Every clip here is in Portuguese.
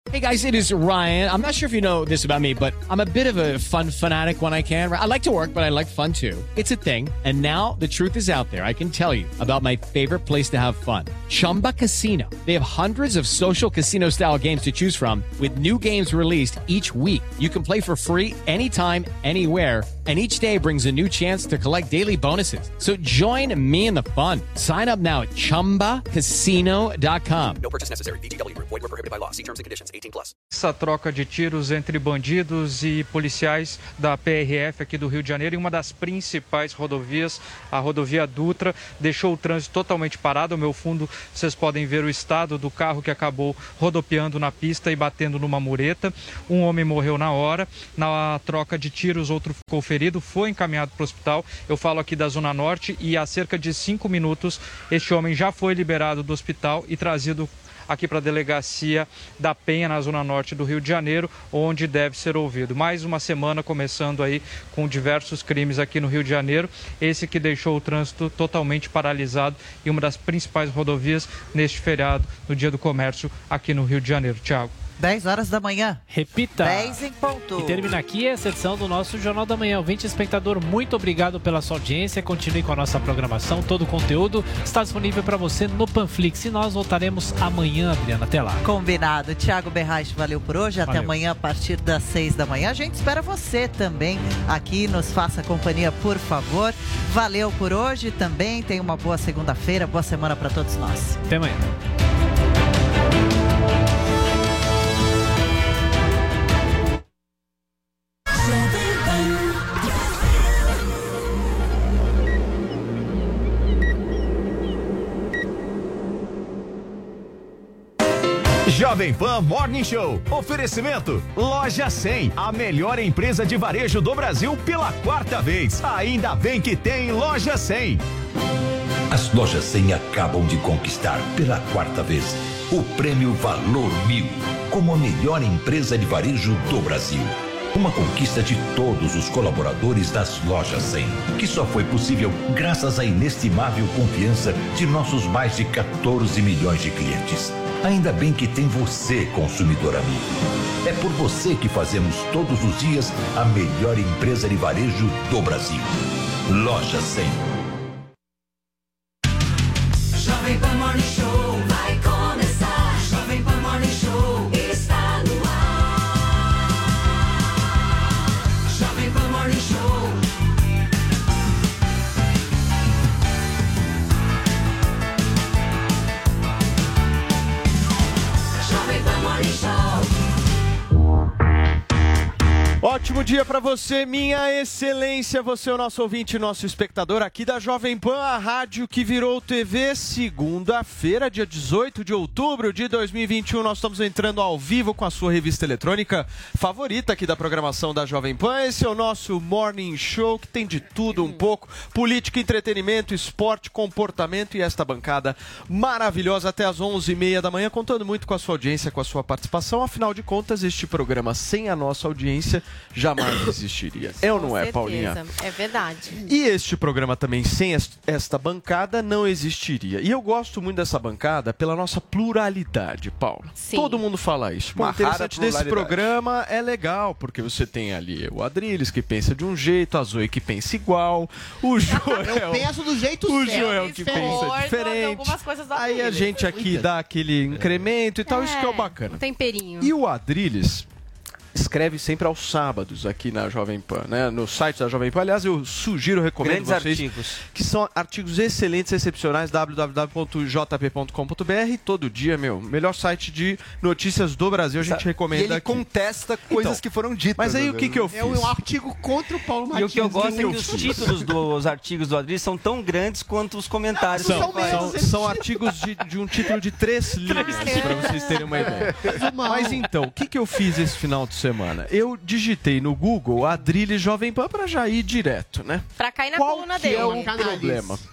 Hey guys, it is Ryan. I'm not sure if you know this about me, but I'm a bit of a fun fanatic when I can. I like to work, but I like fun too. It's a thing. And now the truth is out there. I can tell you about my favorite place to have fun. Chumba Casino. They have hundreds of social casino style games to choose from with new games released each week. You can play for free anytime, anywhere. And each day brings a new chance to collect daily bonuses. So join me in the fun. Sign up now at ChumbaCasino.com. No purchase necessary. VGW. Void where prohibited by law. See terms and conditions. 18+. Essa troca de tiros entre bandidos e policiais da PRF aqui do Rio de Janeiro em uma das principais rodovias, a rodovia Dutra, deixou o trânsito totalmente parado. Ao meu fundo, vocês podem ver o estado do carro que acabou rodopiando na pista e batendo numa mureta. Um homem morreu na hora. Na troca de tiros, outro ficou ferido, foi encaminhado para o hospital. Eu falo aqui da Zona Norte e há cerca de 5 minutos este homem já foi liberado do hospital e trazido aqui para a delegacia da Penha, na Zona Norte do Rio de Janeiro, onde deve ser ouvido. Mais uma semana começando aí com diversos crimes aqui no Rio de Janeiro, esse que deixou o trânsito totalmente paralisado em uma das principais rodovias neste feriado, no Dia do Comércio aqui no Rio de Janeiro. Tiago. 10 horas da manhã. Repita. 10 em ponto. E termina aqui essa edição do nosso Jornal da Manhã. Ouvinte espectador, muito obrigado pela sua audiência. Continue com a nossa programação. Todo o conteúdo está disponível para você no Panflix. E nós voltaremos amanhã, Adriana. Até lá. Combinado. Tiago Berraich, valeu por hoje. Até amanhã a partir das 6 da manhã. A gente espera você também aqui. Nos faça companhia, por favor. Valeu por hoje também. Tenha uma boa segunda-feira. Boa semana para todos nós. Até amanhã. Jovem Pan Morning Show. Oferecimento Loja 100, a melhor empresa de varejo do Brasil pela 4ª vez. Ainda bem que tem Loja 100. As Lojas 100 acabam de conquistar pela 4ª vez o prêmio Valor 1000 como a melhor empresa de varejo do Brasil. Uma conquista de todos os colaboradores das Lojas 100, que só foi possível graças à inestimável confiança de nossos mais de 14 milhões de clientes. Ainda bem que tem você, consumidor amigo. É por você que fazemos todos os dias a melhor empresa de varejo do Brasil. Loja 100. Jovem Pan Morning Show vai começar. Jovem Pan Morning Show está no ar. Jovem Pan Morning Show. Jovem Pan Morning Show. Ótimo dia pra você, minha excelência. Você é o nosso ouvinte, nosso espectador aqui da Jovem Pan, a rádio que virou TV. Segunda-feira, dia 18 de outubro de 2021. Nós estamos entrando ao vivo com a sua revista eletrônica favorita aqui da programação da Jovem Pan. Esse é o nosso Morning Show, que tem de tudo um pouco. Política, entretenimento, esporte, comportamento e esta bancada maravilhosa até às 11h30 da manhã, contando muito com a sua audiência, com a sua participação. Afinal de contas, este programa sem a nossa audiência jamais existiria. É ou não é, Paulinha? É verdade. E este programa também sem esta bancada não existiria. E eu gosto muito dessa bancada pela nossa pluralidade, Paulo. Sim. Todo mundo fala isso. O interessante desse programa é legal, porque você tem ali o Adriles, que pensa de um jeito, a Zoe, que pensa igual, o Joel... Eu penso do jeito o certo. Joel, que pensa diferente. Aí a gente aqui dá aquele incremento e tal, isso que é o bacana. Um temperinho. E o Adriles escreve sempre aos sábados aqui na Jovem Pan, né? No site da Jovem Pan. Aliás, eu sugiro, recomendo Grandes vocês artigos. que são artigos excelentes, excepcionais, www.jp.com.br. Todo dia, melhor site de notícias do Brasil, a gente recomenda. E ele aqui. contesta coisas que foram ditas. Mas aí o que eu fiz? É um artigo contra o Paulo Martins. E o que eu gosto é que os títulos dos artigos do Adriles são tão grandes quanto os comentários. São artigos de um título de 3 linhas, para vocês terem uma ideia. Mas então, o que eu fiz esse final de semana? Eu digitei no Google Adriles Jovem Pan para já ir direto, né? Pra cair na coluna dele. Qual é o problema?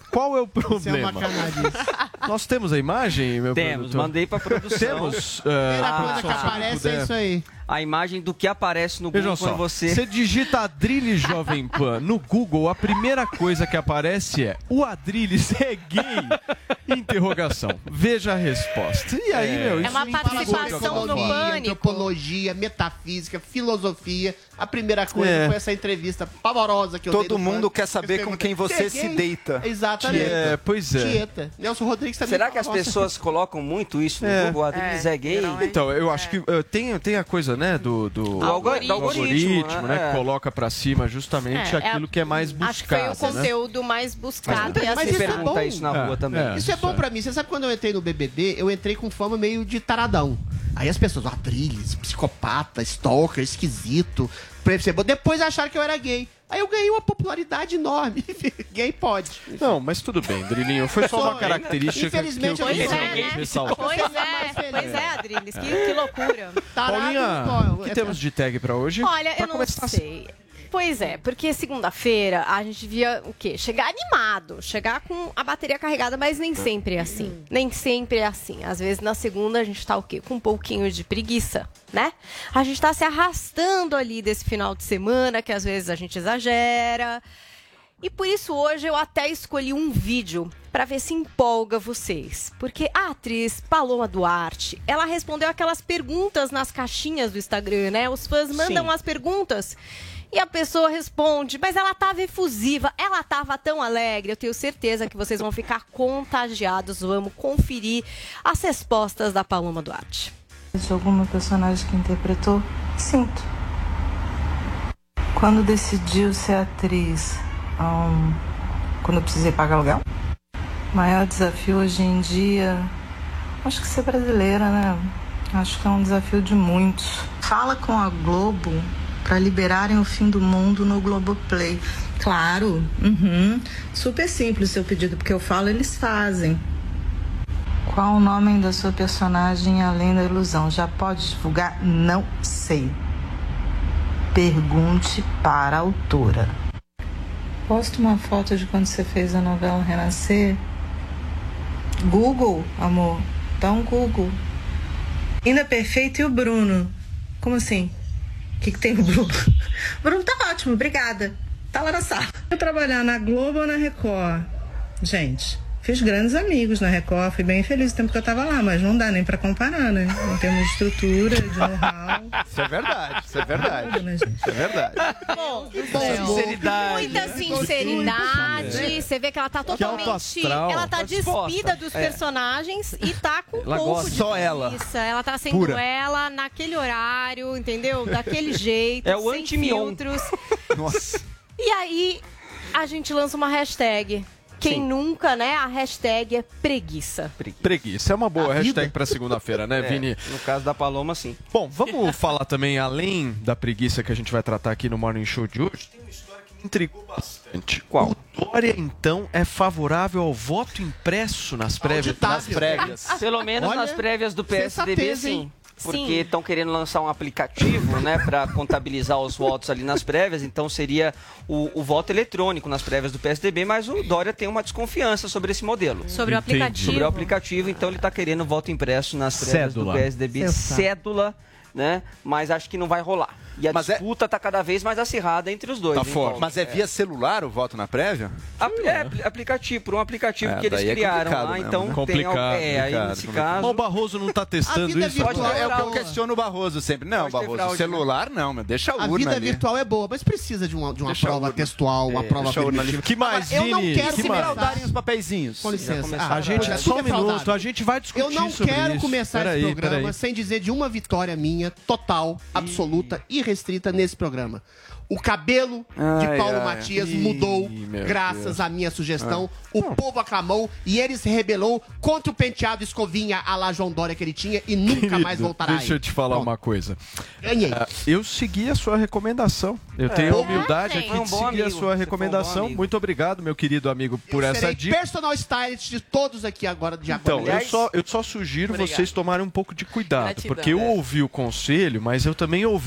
Qual é o Você é uma problema? canadice. Nós temos a imagem, meu Temos, produtor? mandei pra produção. Temos. Primeira coisa que produção, se aparece puder. é isso aí. A imagem do que aparece no Vejam Google só, quando você... você digita Adrilles Jovem Pan no Google, a primeira coisa que aparece é: o Adrilles é gay? Interrogação. Veja a resposta. E aí, meu, É uma isso participação no Economia, Pânico. antropologia, metafísica, filosofia. A primeira coisa É. foi essa entrevista pavorosa que eu dei Todo no mundo Pânico. quer saber Eles com perguntam, quem você "Você é se gay?" deita. Exatamente. É, pois é. Tieta. Nelson Rodrigues também. Será que as fala, "Nossa, pessoas colocam muito isso no Google? A Adriles é gay? Então, eu acho que tem a coisa, né, do algoritmo, né, que coloca pra cima justamente aquilo que é mais buscado. Acho que foi o conteúdo mais buscado. Mas assim, isso é pergunta bom. isso na rua também. Isso é bom pra mim. Você sabe quando eu entrei no BBB, eu entrei com fama meio de taradão. Aí as pessoas, Adrilles, psicopata, stalker, esquisito. Depois acharam que eu era gay. Aí eu ganhei uma popularidade enorme. Gay pode. Não, mas tudo bem, Drilinho. Foi só uma característica Infelizmente, que eu eu queria não sou. ressaltar. Pois é, Adriles, que loucura. Paulinha, o que temos de tag pra hoje? Olha, Pra eu não começar sei. Pois é, porque segunda-feira a gente devia o quê? Chegar animado, chegar com a bateria carregada, mas nem sempre é assim. Nem sempre é assim. Às vezes na segunda a gente tá o quê? Com um pouquinho de preguiça, né? A gente tá se arrastando ali desse final de semana, que às vezes a gente exagera. E por isso hoje eu até escolhi um vídeo para ver se empolga vocês. Porque a atriz Paloma Duarte, ela respondeu aquelas perguntas nas caixinhas do Instagram, né? Os fãs mandam as perguntas e a pessoa responde, mas ela tava efusiva, ela tava tão alegre. Eu tenho certeza que vocês vão ficar contagiados. Vamos conferir as respostas da Paloma Duarte. De alguma personagem que interpretou? Sinto. Quando decidiu ser atriz, quando eu precisei pagar aluguel? O maior desafio hoje em dia, acho que ser brasileira, né? Acho que é um desafio de muitos. Fala com a Globo para liberarem o fim do mundo no Globoplay. Claro, super simples o seu pedido, porque eu falo, eles fazem. Qual o nome da sua personagem além da ilusão? Já pode divulgar? Não sei. Pergunte para a autora. Posta uma foto de quando você fez a novela Renascer. Google, amor. Dá um Google. Ainda Perfeito e o Bruno. Como assim? O que tem o Bruno? Bruno tá ótimo, obrigada. Tá lá na sala. Eu trabalhar na Globo ou na Record? Gente, fiz grandes amigos na Record. Fui bem feliz o tempo que eu tava lá, mas não dá nem pra comparar, né? Em termos de estrutura, de know-how. Isso é verdade, isso é verdade. Né, gente? Isso é verdade. Muita sinceridade. Você vê que ela tá alto totalmente. astral. Ela tá Disposta. despida dos personagens e tá com um Ela pouco gosta. de Só ela. preguiça. Ela tá sendo Pura. ela naquele horário, entendeu? Daquele jeito, É o sem anti-Mion. filtros. Nossa. E aí a gente lança uma hashtag. Quem Sim. nunca, né? A hashtag é preguiça. Preguiça. É uma boa hashtag pra segunda-feira, né, Vini? No caso da Paloma, sim. Bom, vamos falar também, além da preguiça que a gente vai tratar aqui no Morning Show de hoje, tem uma história que me intrigou bastante. Qual? O Dória, então, é favorável ao voto impresso nas prévias? Auditável. Nas prévias. Pelo menos Olha, nas prévias do PSDB, sensatez, sim. hein? Porque Sim. estão querendo lançar um aplicativo, né, para contabilizar os votos ali nas prévias, então seria o voto eletrônico nas prévias do PSDB, mas o Dória tem uma desconfiança sobre esse modelo. Sobre o Entendi. aplicativo. Sobre o aplicativo, então ele está querendo voto impresso nas prévias Cédula. do PSDB, cédula, né, mas acho que não vai rolar. E a Mas disputa está cada vez mais acirrada entre os dois. Tá hein, forte. Paulo? Mas é via celular o voto na prévia? Aplicativo, por um aplicativo É, que eles daí é criaram complicado lá, mesmo, então né? tem Complicado, aí complicado, nesse complicado. caso. Mas o Barroso não tá A testando vida isso? virtual É o que eu Fraude. questiono o Barroso sempre. Não, Pode ter Barroso, fraude, celular não, meu. Deixa a A urna vida ali. virtual é boa, mas precisa de uma Deixa a prova urna. textual, uma prova deixa a urna ali. afirmativa. Que mais, Agora, eu não Vini? quero Que começar- mais? Fraudarem os papeizinhos. Com licença. começaram. A gente, tudo só um é fraudado. minuto, a gente vai discutir Eu não sobre quero isso. começar Peraí, esse programa peraí. sem dizer de uma vitória minha, total, absoluta, irrestrita nesse programa. O cabelo de Ai, Paulo ai. Matias Ih, mudou meu graças Deus. à minha sugestão. O povo aclamou e ele se rebelou contra o penteado escovinha à la João Dória que ele tinha e nunca mais Querido, voltará Deixa eu aí. te falar Pronto. uma coisa. Ganhei. Eu segui a sua recomendação. Eu tenho a humildade gente. aqui Foi um de bom seguir a amigo. sua Você foi um recomendação. bom amigo. Muito obrigado, meu querido amigo, por Eu essa serei dica. personal stylist de todos aqui agora de agora. Então, Aliás, eu só sugiro Obrigado. vocês tomarem um pouco de cuidado, Gratidão. porque eu ouvi o conselho, mas eu também ouvi uma segunda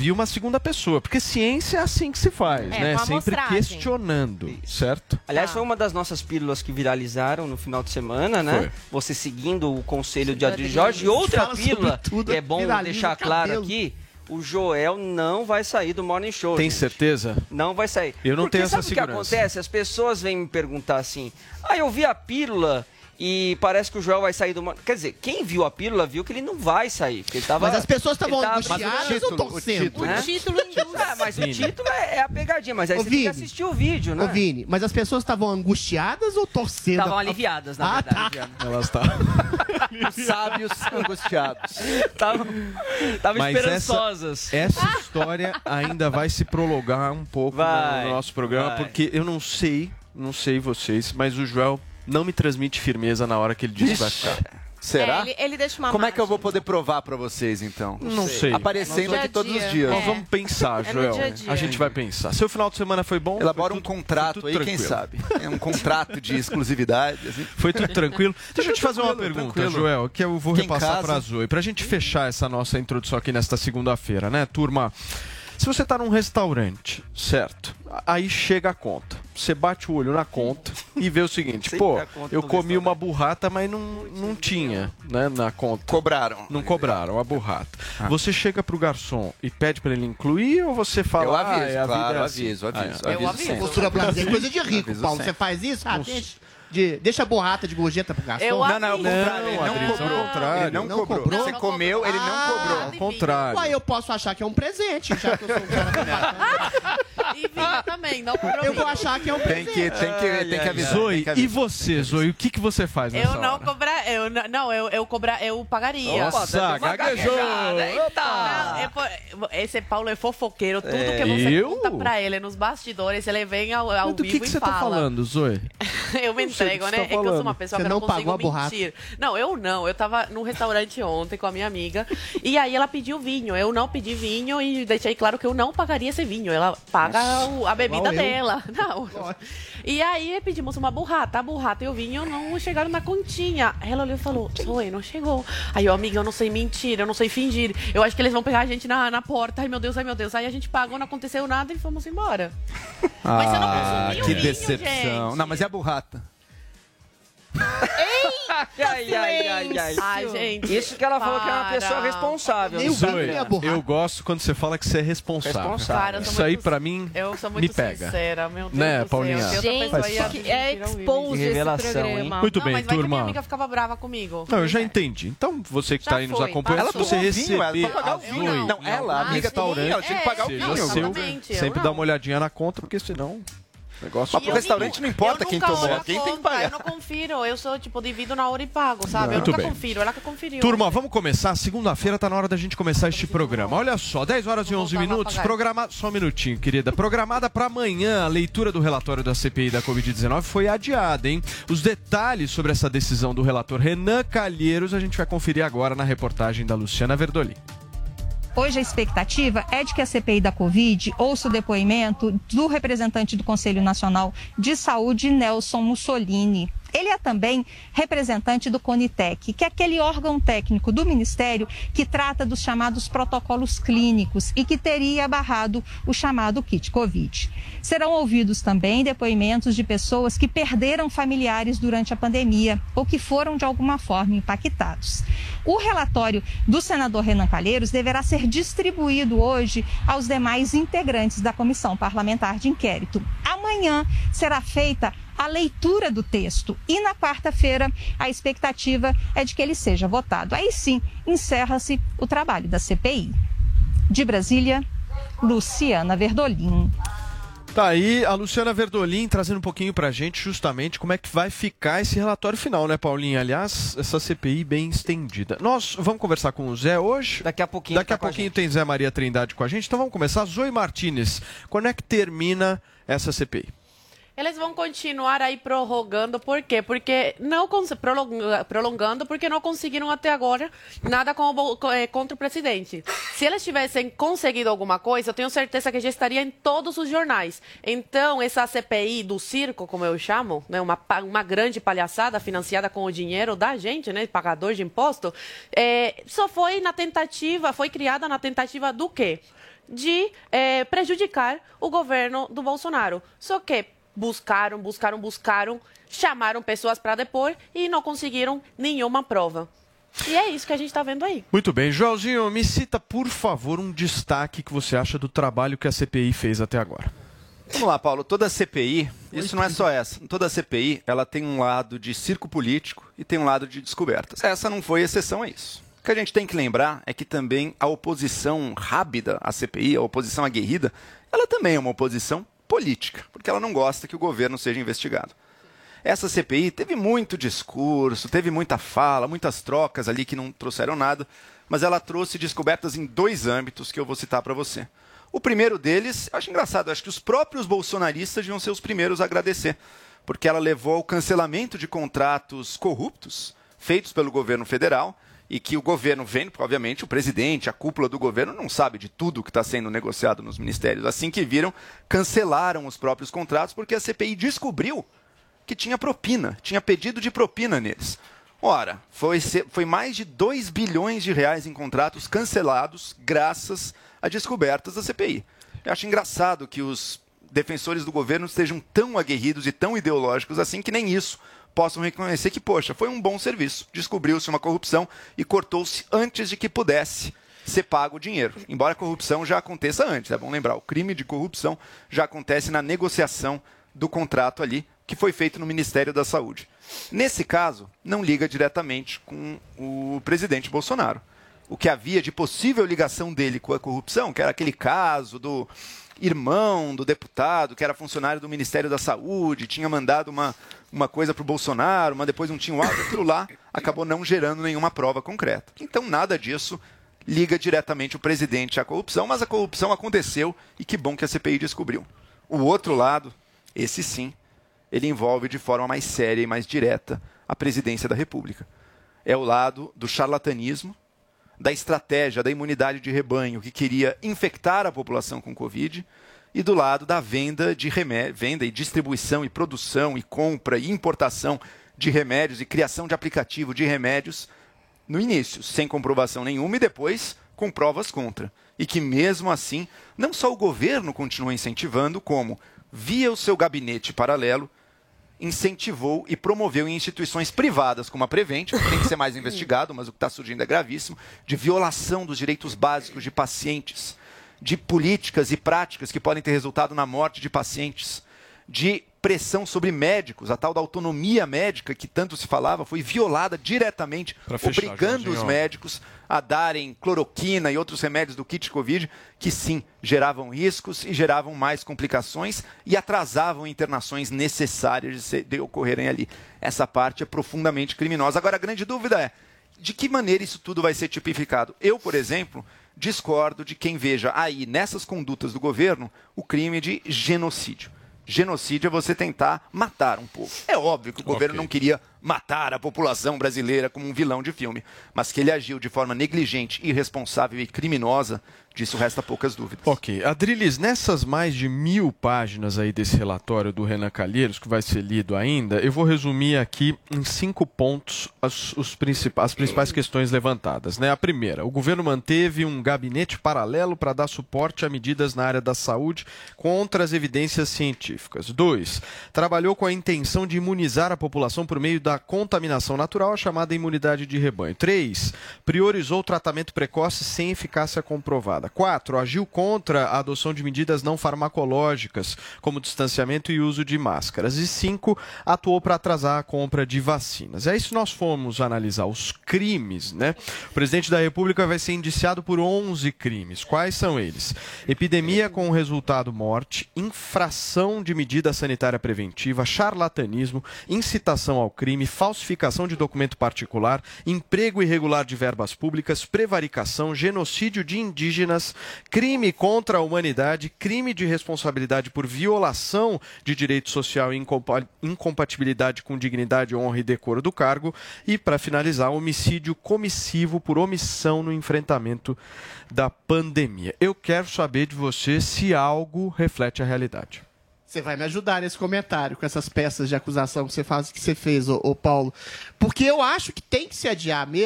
segunda pessoa, porque ciência é assim que se faz, né? com a Sempre amostragem. questionando, certo? Aliás, foi uma das nossas pílulas que viralizaram no final de semana, né? Foi. Você seguindo o conselho de Adri Jorge. E outra Fala pílula, sobre tudo, é bom viraliza deixar o claro cabelo. aqui, o Joel não vai sair do Morning Show. Tem gente. certeza? Não vai sair. Eu não Porque tenho essa sabe o que segurança. acontece? As pessoas vêm me perguntar assim, eu vi a pílula e parece que o Joel vai sair do... Quer dizer, quem viu a pílula viu que ele não vai sair. Porque ele tava, Mas as pessoas estavam ele tava- angustiadas ou torcendo? Né? O título mas o título é a pegadinha, mas aí Ô, você tem que Vini. assistir o vídeo, né? Ô, Vini, mas as pessoas estavam angustiadas ou torcendo? Estavam aliviadas, na verdade. Elas tá. Sábios angustiados. Estavam Mas esperançosas. essa história ainda vai se prolongar um pouco Vai, no nosso programa, vai. porque eu não sei vocês, mas o Joel não me transmite firmeza na hora que ele diz que vai ficar. Será? Ele deixa uma Como é que eu margem. vou poder provar pra vocês, então? Não sei. Aparecendo No aqui dia a todos os dia. dias. Nós vamos pensar, É no Joel. dia a dia. A gente vai pensar. Seu final de semana foi bom? Elabora Foi um tudo- contrato foi aí, tudo quem tranquilo. sabe? É um contrato de exclusividade. Assim. Foi tudo tranquilo. Deixa eu te fazer uma Tranquilo, pergunta, tranquilo. Joel, que eu vou Quem repassar casa- para a Zoe. Pra gente fechar essa nossa introdução aqui nesta segunda-feira, né, turma? Se você tá num restaurante, certo? Aí chega a conta. Você bate o olho na conta e vê o seguinte, Sempre pô, a conta eu do comi uma burrata, mas não tinha, né, na conta. Cobraram. Não cobraram a burrata. Você chega pro garçom e pede pra ele incluir ou você fala, Eu aviso, a vida claro, é assim? aviso. Eu aviso. Postura blazer, coisa de rico, Aviso Paulo. sempre. Você faz isso? Deixa a borrata de gorjeta pro garçom. Eu Não, não, é o contrário. Ele não Adriano, cobrou. ao contrário. Ele não Não cobrou. cobrou? Você comeu, ele não cobrou. Ao contrário. Ué, eu posso achar que é um presente, já que eu sou um cara tão bacana. E vinho também, não cobrou Eu vou vinho. achar que é um Tem presente. que avisar. Zoe, tem que avisar. e você, Zoe, o que você faz nessa Eu não hora? cobrar, eu pagaria. Nossa, gaguejou! Esse Paulo é fofoqueiro, tudo que Eu? você conta pra ele nos bastidores, ele vem ao Mas do vivo que e você fala. tá falando, Zoe? Eu me Não sei do entrego, que né? você tá É que eu sou falando. uma pessoa Você que não não consigo pagou a borracha? mentir. Não, eu não. Eu tava num restaurante ontem com a minha amiga e aí ela pediu vinho. Eu não pedi vinho e deixei claro que eu não pagaria esse vinho. Ela paga a bebida igual eu. dela. Não. E aí pedimos uma burrata. A burrata e o vinho não chegaram na continha. Ela olhou e falou, Zoe, não chegou. Aí eu, amiga, eu não sei mentir, eu não sei fingir. Eu acho que eles vão pegar a gente na porta. Ai, meu Deus, ai, meu Deus. Aí a gente pagou, não aconteceu nada e fomos embora. Mas você não consumiu que vinho, decepção. gente. Não, mas e a burrata? Ai, gente. Isso que ela falou que era uma pessoa para. responsável. Nem o Zoe, vinho nem a borracha. eu gosto quando você fala que você é responsável. Responsável. Cara, eu sou Isso aí muito- pra mim Eu sou me muito pega. sincera, meu Deus Né, do céu. Paulinha? Se outra Gente, pessoa ia que mentir, é eu ia expose Que esse revelação, programa. Muito Não, bem, mas vai que turma. minha amiga ficava brava comigo. Não, eu já entendi. Então, você que Já tá aí nos foi, acompanhando, passou. se você Ela tomou vinho, ela receber vai pagar o a vinho. Zoe Não, ela, no amiga, restaurante, ela tinha que pagar o seja vinho. seu, Exatamente, eu sempre não. dá uma olhadinha na conta, porque senão o negócio... Mas pro restaurante não importa quem tomou, quem tem que pagar. Eu não confiro, eu sou tipo, divido na hora e pago, sabe? Muito eu nunca bem. confiro, ela que conferiu. Turma, vamos começar. Segunda-feira tá na hora da gente começar este programa. Olha só, 10 horas e 11 minutos. Só um minutinho, querida. Programada para amanhã, a leitura do relatório da CPI da Covid-19 foi adiada, hein? Os detalhes sobre essa decisão do relator Renan Calheiros a gente vai conferir agora na reportagem da Luciana Verdolin. Hoje a expectativa é de que a CPI da Covid ouça o depoimento do representante do Conselho Nacional de Saúde, Nelson Mussolini. Ele é também representante do CONITEC, que é aquele órgão técnico do Ministério que trata dos chamados protocolos clínicos e que teria barrado o chamado kit Covid. Serão ouvidos também depoimentos de pessoas que perderam familiares durante a pandemia ou que foram de alguma forma impactados. O relatório do senador Renan Calheiros deverá ser distribuído hoje aos demais integrantes da comissão parlamentar de inquérito. Amanhã será feita a leitura do texto e na quarta-feira a expectativa é de que ele seja votado. Aí sim, encerra-se o trabalho da CPI. De Brasília, Luciana Verdolin. Tá aí a Luciana Verdolin trazendo um pouquinho pra gente justamente como é que vai ficar esse relatório final, né, Paulinha? Aliás, essa CPI bem estendida. Nós vamos conversar com o Zé hoje. Daqui a pouquinho. Daqui a pouquinho tem Zé Maria Trindade com a gente. Então vamos começar. Zoe Martínez, quando é que termina essa CPI? Eles vão continuar aí prorrogando, por quê? Porque não prolongando, porque não conseguiram até agora nada contra o presidente. Se eles tivessem conseguido alguma coisa, eu tenho certeza que já estaria em todos os jornais. Então, essa CPI do circo, como eu chamo, né, uma grande palhaçada financiada com o dinheiro da gente, né, pagador de imposto, só foi na tentativa, foi criada na tentativa do quê? de prejudicar o governo do Bolsonaro. Só que buscaram, chamaram pessoas para depor e não conseguiram nenhuma prova. E é isso que a gente está vendo aí. Muito bem. Joãozinho, me cita, por favor, um destaque que você acha do trabalho que a CPI fez até agora. Vamos lá, Paulo. Toda a CPI, isso não é só essa. Toda a CPI, ela tem um lado de circo político e tem um lado de descobertas. Essa não foi exceção a isso. O que a gente tem que lembrar é que também a oposição rábida à CPI, a oposição aguerrida, ela também é uma oposição política, porque ela não gosta que o governo seja investigado. Essa CPI teve muito discurso, teve muita fala, muitas trocas ali que não trouxeram nada, mas ela trouxe descobertas em 2 âmbitos que eu vou citar para você. O primeiro deles, eu acho engraçado, eu acho que os próprios bolsonaristas deviam ser os primeiros a agradecer, porque ela levou ao cancelamento de contratos corruptos feitos pelo governo federal e que o governo vem, obviamente, o presidente, a cúpula do governo não sabe de tudo que está sendo negociado nos ministérios. Assim que viram, cancelaram os próprios contratos porque a CPI descobriu que tinha propina, tinha pedido de propina neles. Ora, foi mais de 2 bilhões de reais em contratos cancelados graças a descobertas da CPI. Eu acho engraçado que os defensores do governo estejam tão aguerridos e tão ideológicos assim que nem isso possam reconhecer que, poxa, foi um bom serviço. Descobriu-se uma corrupção e cortou-se antes de que pudesse ser pago o dinheiro. Embora a corrupção já aconteça antes, é bom lembrar, o crime de corrupção já acontece na negociação do contrato ali, que foi feito no Ministério da Saúde. Nesse caso, não liga diretamente com o presidente Bolsonaro. O que havia de possível ligação dele com a corrupção, que era aquele caso do irmão do deputado, que era funcionário do Ministério da Saúde, tinha mandado uma coisa para o Bolsonaro, mas depois não tinha um áudio, aquilo lá acabou não gerando nenhuma prova concreta. Então, nada disso liga diretamente o presidente à corrupção, mas a corrupção aconteceu e que bom que a CPI descobriu. O outro lado, esse sim, ele envolve de forma mais séria e mais direta a presidência da República. É o lado do charlatanismo, da estratégia da imunidade de rebanho que queria infectar a população com Covid e do lado da venda de venda e distribuição e produção e compra e importação de remédios e criação de aplicativo de remédios no início, sem comprovação nenhuma e depois com provas contra. E que mesmo assim, não só o governo continua incentivando, como via o seu gabinete paralelo, incentivou e promoveu em instituições privadas, como a Prevent, que tem que ser mais investigado, mas o que está surgindo é gravíssimo, de violação dos direitos básicos de pacientes, de políticas e práticas que podem ter resultado na morte de pacientes, de pressão sobre médicos, a tal da autonomia médica que tanto se falava, foi violada diretamente, obrigando os médicos a darem cloroquina e outros remédios do kit Covid, que sim, geravam riscos e geravam mais complicações e atrasavam internações necessárias de ocorrerem ali. Essa parte é profundamente criminosa. Agora, a grande dúvida é, de que maneira isso tudo vai ser tipificado? Eu, por exemplo, discordo de quem veja aí, nessas condutas do governo, o crime de genocídio. Genocídio é você tentar matar um povo. É óbvio que o governo não queria matar a população brasileira como um vilão de filme, mas que ele agiu de forma negligente, irresponsável e criminosa, disso resta poucas dúvidas. Ok. Adriles, nessas mais de 1000 páginas aí desse relatório do Renan Calheiros, que vai ser lido ainda, eu vou resumir aqui em 5 pontos as principais questões levantadas. Né? A primeira, o governo manteve um gabinete paralelo para dar suporte a medidas na área da saúde contra as evidências científicas. 2, trabalhou com a intenção de imunizar a população por meio da contaminação natural, a chamada imunidade de rebanho. 3, priorizou o tratamento precoce sem eficácia comprovada. 4, agiu contra a adoção de medidas não farmacológicas, como distanciamento e uso de máscaras. E 5, atuou para atrasar a compra de vacinas. Aí, se nós formos analisar os crimes, né? O presidente da República vai ser indiciado por 11 crimes. Quais são eles? Epidemia com resultado morte, infração de medida sanitária preventiva, charlatanismo, incitação ao crime, falsificação de documento particular, emprego irregular de verbas públicas, prevaricação, genocídio de indígenas, crime contra a humanidade, crime de responsabilidade por violação de direito social e incompatibilidade com dignidade, honra e decoro do cargo e, para finalizar, homicídio comissivo por omissão no enfrentamento da pandemia. Eu quero saber de você se algo reflete a realidade. Você vai me ajudar nesse comentário, com essas peças de acusação que você fez, ô Paulo. Porque eu acho que tem que se adiar mesmo,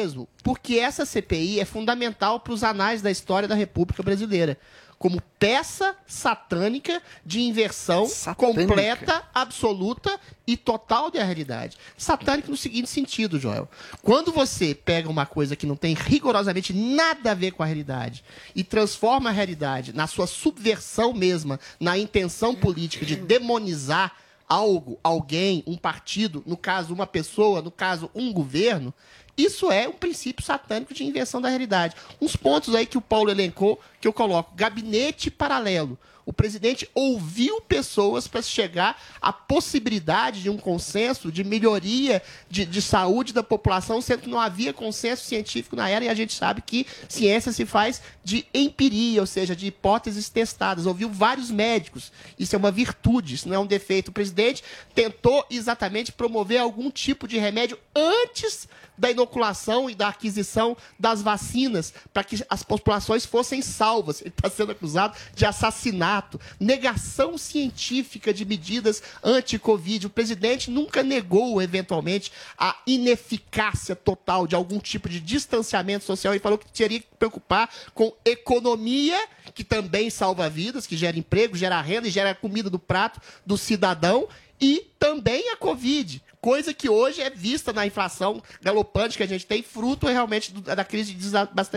porque essa CPI é fundamental para os anais da história da República Brasileira. Como peça satânica de inversão completa, absoluta e total da realidade. Satânico no seguinte sentido, Joel. Quando você pega uma coisa que não tem rigorosamente nada a ver com a realidade e transforma a realidade na sua subversão mesma, na intenção política de demonizar algo, alguém, um partido, no caso uma pessoa, no caso um governo, isso é um princípio satânico de inversão da realidade. Uns pontos aí que o Paulo elencou, que eu coloco. Gabinete paralelo. O presidente ouviu pessoas para chegar à possibilidade de um consenso de melhoria de saúde da população, sendo que não havia consenso científico na era, e a gente sabe que ciência se faz de empiria, ou seja, de hipóteses testadas. Ouviu vários médicos. Isso é uma virtude, isso não é um defeito. O presidente tentou exatamente promover algum tipo de remédio antes da inoculação e da aquisição das vacinas para que as populações fossem salvas. Ele está sendo acusado de assassinato, negação científica de medidas anti-Covid. O presidente nunca negou, eventualmente, a ineficácia total de algum tipo de distanciamento social e falou que teria que preocupar com economia, que também salva vidas, que gera emprego, gera renda e gera comida do prato do cidadão, e também a Covid. Coisa que hoje é vista na inflação galopante que a gente tem, fruto realmente da crise de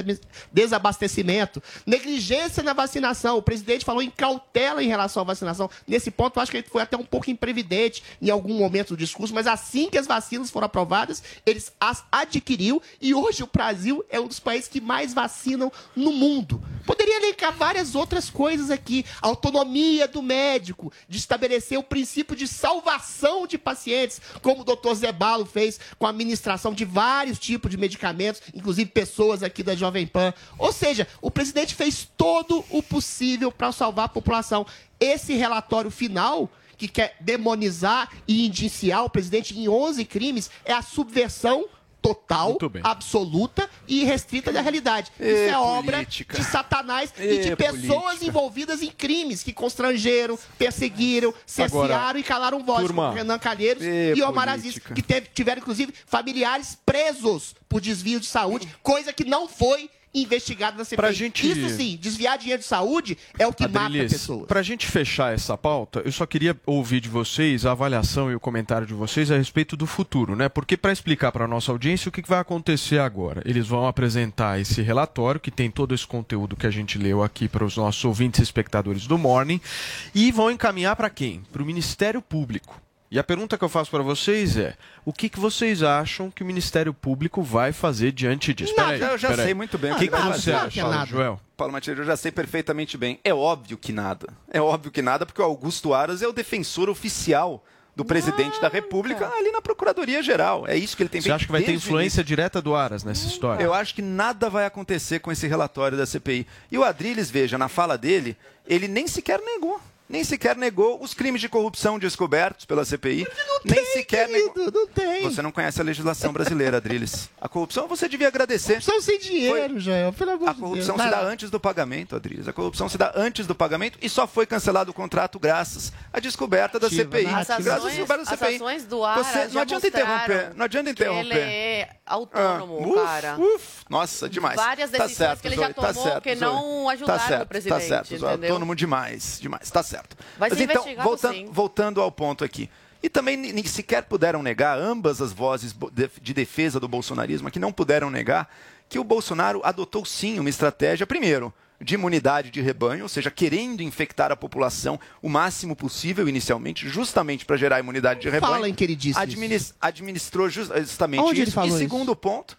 desabastecimento. Negligência na vacinação. O presidente falou em cautela em relação à vacinação. Nesse ponto, eu acho que ele foi até um pouco imprevidente em algum momento do discurso, mas assim que as vacinas foram aprovadas, eles as adquiriu e hoje o Brasil é um dos países que mais vacinam no mundo. Poderia elencar várias outras coisas aqui. Autonomia do médico, de estabelecer o princípio de salvação de pacientes, como o doutor Zebalo fez com a administração de vários tipos de medicamentos, inclusive pessoas aqui da Jovem Pan. Ou seja, o presidente fez todo o possível para salvar a população. Esse relatório final, que quer demonizar e indiciar o presidente em 11 crimes, é a subversão total, absoluta e restrita da realidade. Isso é obra de Satanás e de pessoas envolvidas em crimes que constrangeram, perseguiram, cessearam e calaram voz, como Renan Calheiros e Omar Aziz, que tiveram, inclusive, familiares presos por desvio de saúde, coisa que não foi investigado na CPI. Isso sim, desviar dinheiro de saúde é o que mata pessoas. Para a gente fechar essa pauta, eu só queria ouvir de vocês a avaliação e o comentário de vocês a respeito do futuro, né? Porque para explicar para a nossa audiência o que vai acontecer agora. Eles vão apresentar esse relatório, que tem todo esse conteúdo que a gente leu aqui para os nossos ouvintes e espectadores do Morning, e vão encaminhar para quem? Para o Ministério Público. E a pergunta que eu faço para vocês é: o que vocês acham que o Ministério Público vai fazer diante disso? Eu já sei muito bem. O que você acha, Joel? Paulo Matias, eu já sei perfeitamente bem. É óbvio que nada. É óbvio que nada, porque o Augusto Aras é o defensor oficial do presidente da República ali na Procuradoria-Geral. É isso que ele tem feito. Você acha que vai ter influência direta do Aras nessa história? Eu acho que nada vai acontecer com esse relatório da CPI. E o Adrilles, veja, na fala dele, ele nem sequer negou. Nem sequer negou os crimes de corrupção descobertos pela CPI. Nem sequer negou. Não tem. Você não conhece a legislação brasileira, Adrilles. A corrupção você devia agradecer. Corrupção sem dinheiro, Joel, pelo amor de Deus. A corrupção se dá antes do pagamento, Adrilles. A corrupção se dá antes do pagamento e só foi cancelado o contrato graças à descoberta da CPI. As ações do Aras não adianta interromper. Não adianta interromper. Ele é autônomo, cara. Nossa, demais. Várias decisões que ele já tomou que não ajudaram o presidente. Tá certo, entendeu? autônomo demais. Tá certo. Vai ser então, investigado, sim. voltando ao ponto aqui. E também nem sequer puderam negar, ambas as vozes de defesa do bolsonarismo, que não puderam negar que o Bolsonaro adotou sim uma estratégia, primeiro, de imunidade de rebanho, ou seja, querendo infectar a população o máximo possível inicialmente, justamente para gerar imunidade de rebanho. Fala em que ele disse administrou justamente Onde isso. Ele falou segundo ponto,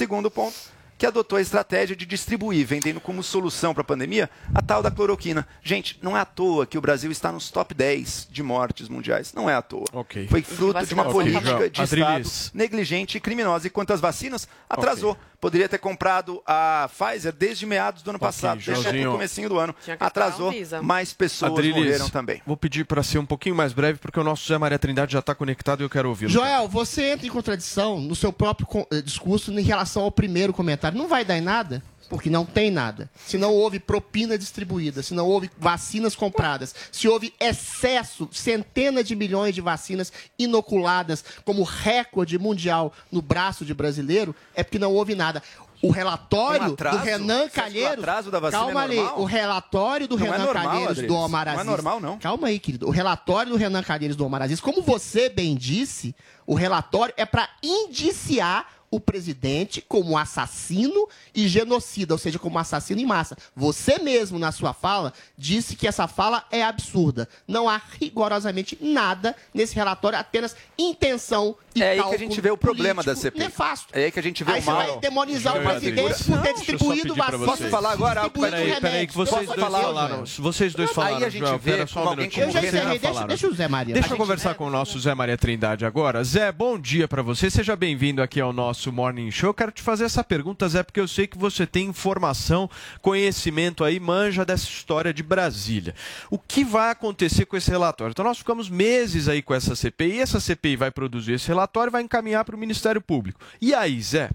que adotou a estratégia de distribuir, vendendo como solução para a pandemia, a tal da cloroquina. Gente, não é à toa que o Brasil está nos top 10 de mortes mundiais. Não é à toa. Foi fruto de uma política de Estado negligente e criminosa. E quanto às vacinas, atrasou. Poderia ter comprado a Pfizer desde meados do ano passado, desde o comecinho do ano. Atrasou, mais pessoas morreram também. Vou pedir para ser um pouquinho mais breve, porque o nosso Zé Maria Trindade já está conectado e eu quero ouvi-lo. Joel, você entra em contradição no seu próprio discurso em relação ao primeiro comentário. Não vai dar em nada? Porque não tem nada. Se não houve propina distribuída, se não houve vacinas compradas, se houve excesso, centenas de milhões de vacinas inoculadas como recorde mundial no braço de brasileiro, é porque não houve nada. O relatório do Renan Calheiros... Calma ali. O relatório do Renan Calheiros do Omar Aziz... Não é normal, não. Calma aí, querido. O relatório do Renan Calheiros do Omar Aziz, como você bem disse, o relatório é para indiciar o presidente como assassino e genocida, ou seja, como assassino em massa. Você mesmo, na sua fala, disse que essa fala é absurda. Não há rigorosamente nada nesse relatório, apenas intenção e cálculo. É aí que a gente vê o problema da CPI. Nefasto. É aí que a gente vê aí o mal. Você vai demonizar o presidente por ter distribuído vacina. Posso falar agora? Peraí, que vocês dois falaram. Vocês dois falaram. Aí a gente vê só um minutinho. Eu já encerrei. Deixa o Zé Maria. Deixa eu conversar com o nosso Zé Maria Trindade agora. Zé, bom dia pra você. Seja bem-vindo aqui ao nosso Morning Show. Quero te fazer essa pergunta, Zé, porque eu sei que você tem informação, conhecimento aí, manja dessa história de Brasília. O que vai acontecer com esse relatório? Então nós ficamos meses aí com essa CPI, essa CPI vai produzir esse relatório e vai encaminhar para o Ministério Público. E aí, Zé?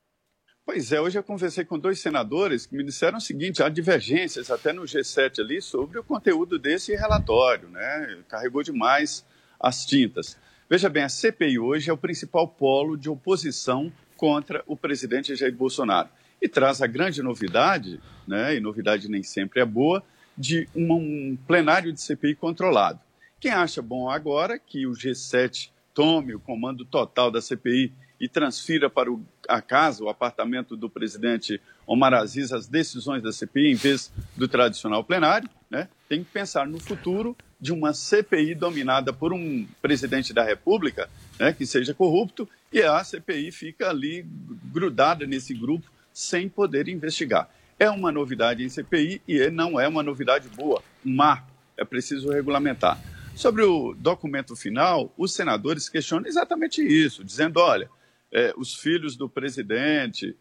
Pois é, hoje eu conversei com 2 senadores que me disseram o seguinte, há divergências até no G7 ali sobre o conteúdo desse relatório, né? Carregou demais as tintas. Veja bem, a CPI hoje é o principal polo de oposição contra o presidente Jair Bolsonaro. E traz a grande novidade, né, e novidade nem sempre é boa, de um plenário de CPI controlado. Quem acha bom agora que o G7 tome o comando total da CPI e transfira para a casa, o apartamento do presidente Omar Aziz, as decisões da CPI, em vez do tradicional plenário, né, tem que pensar no futuro de uma CPI dominada por um presidente da República, né, que seja corrupto, e a CPI fica ali grudada nesse grupo sem poder investigar. É uma novidade em CPI e não é uma novidade boa, um marco, é preciso regulamentar. Sobre o documento final, os senadores questionam exatamente isso, dizendo, olha, os filhos do presidente,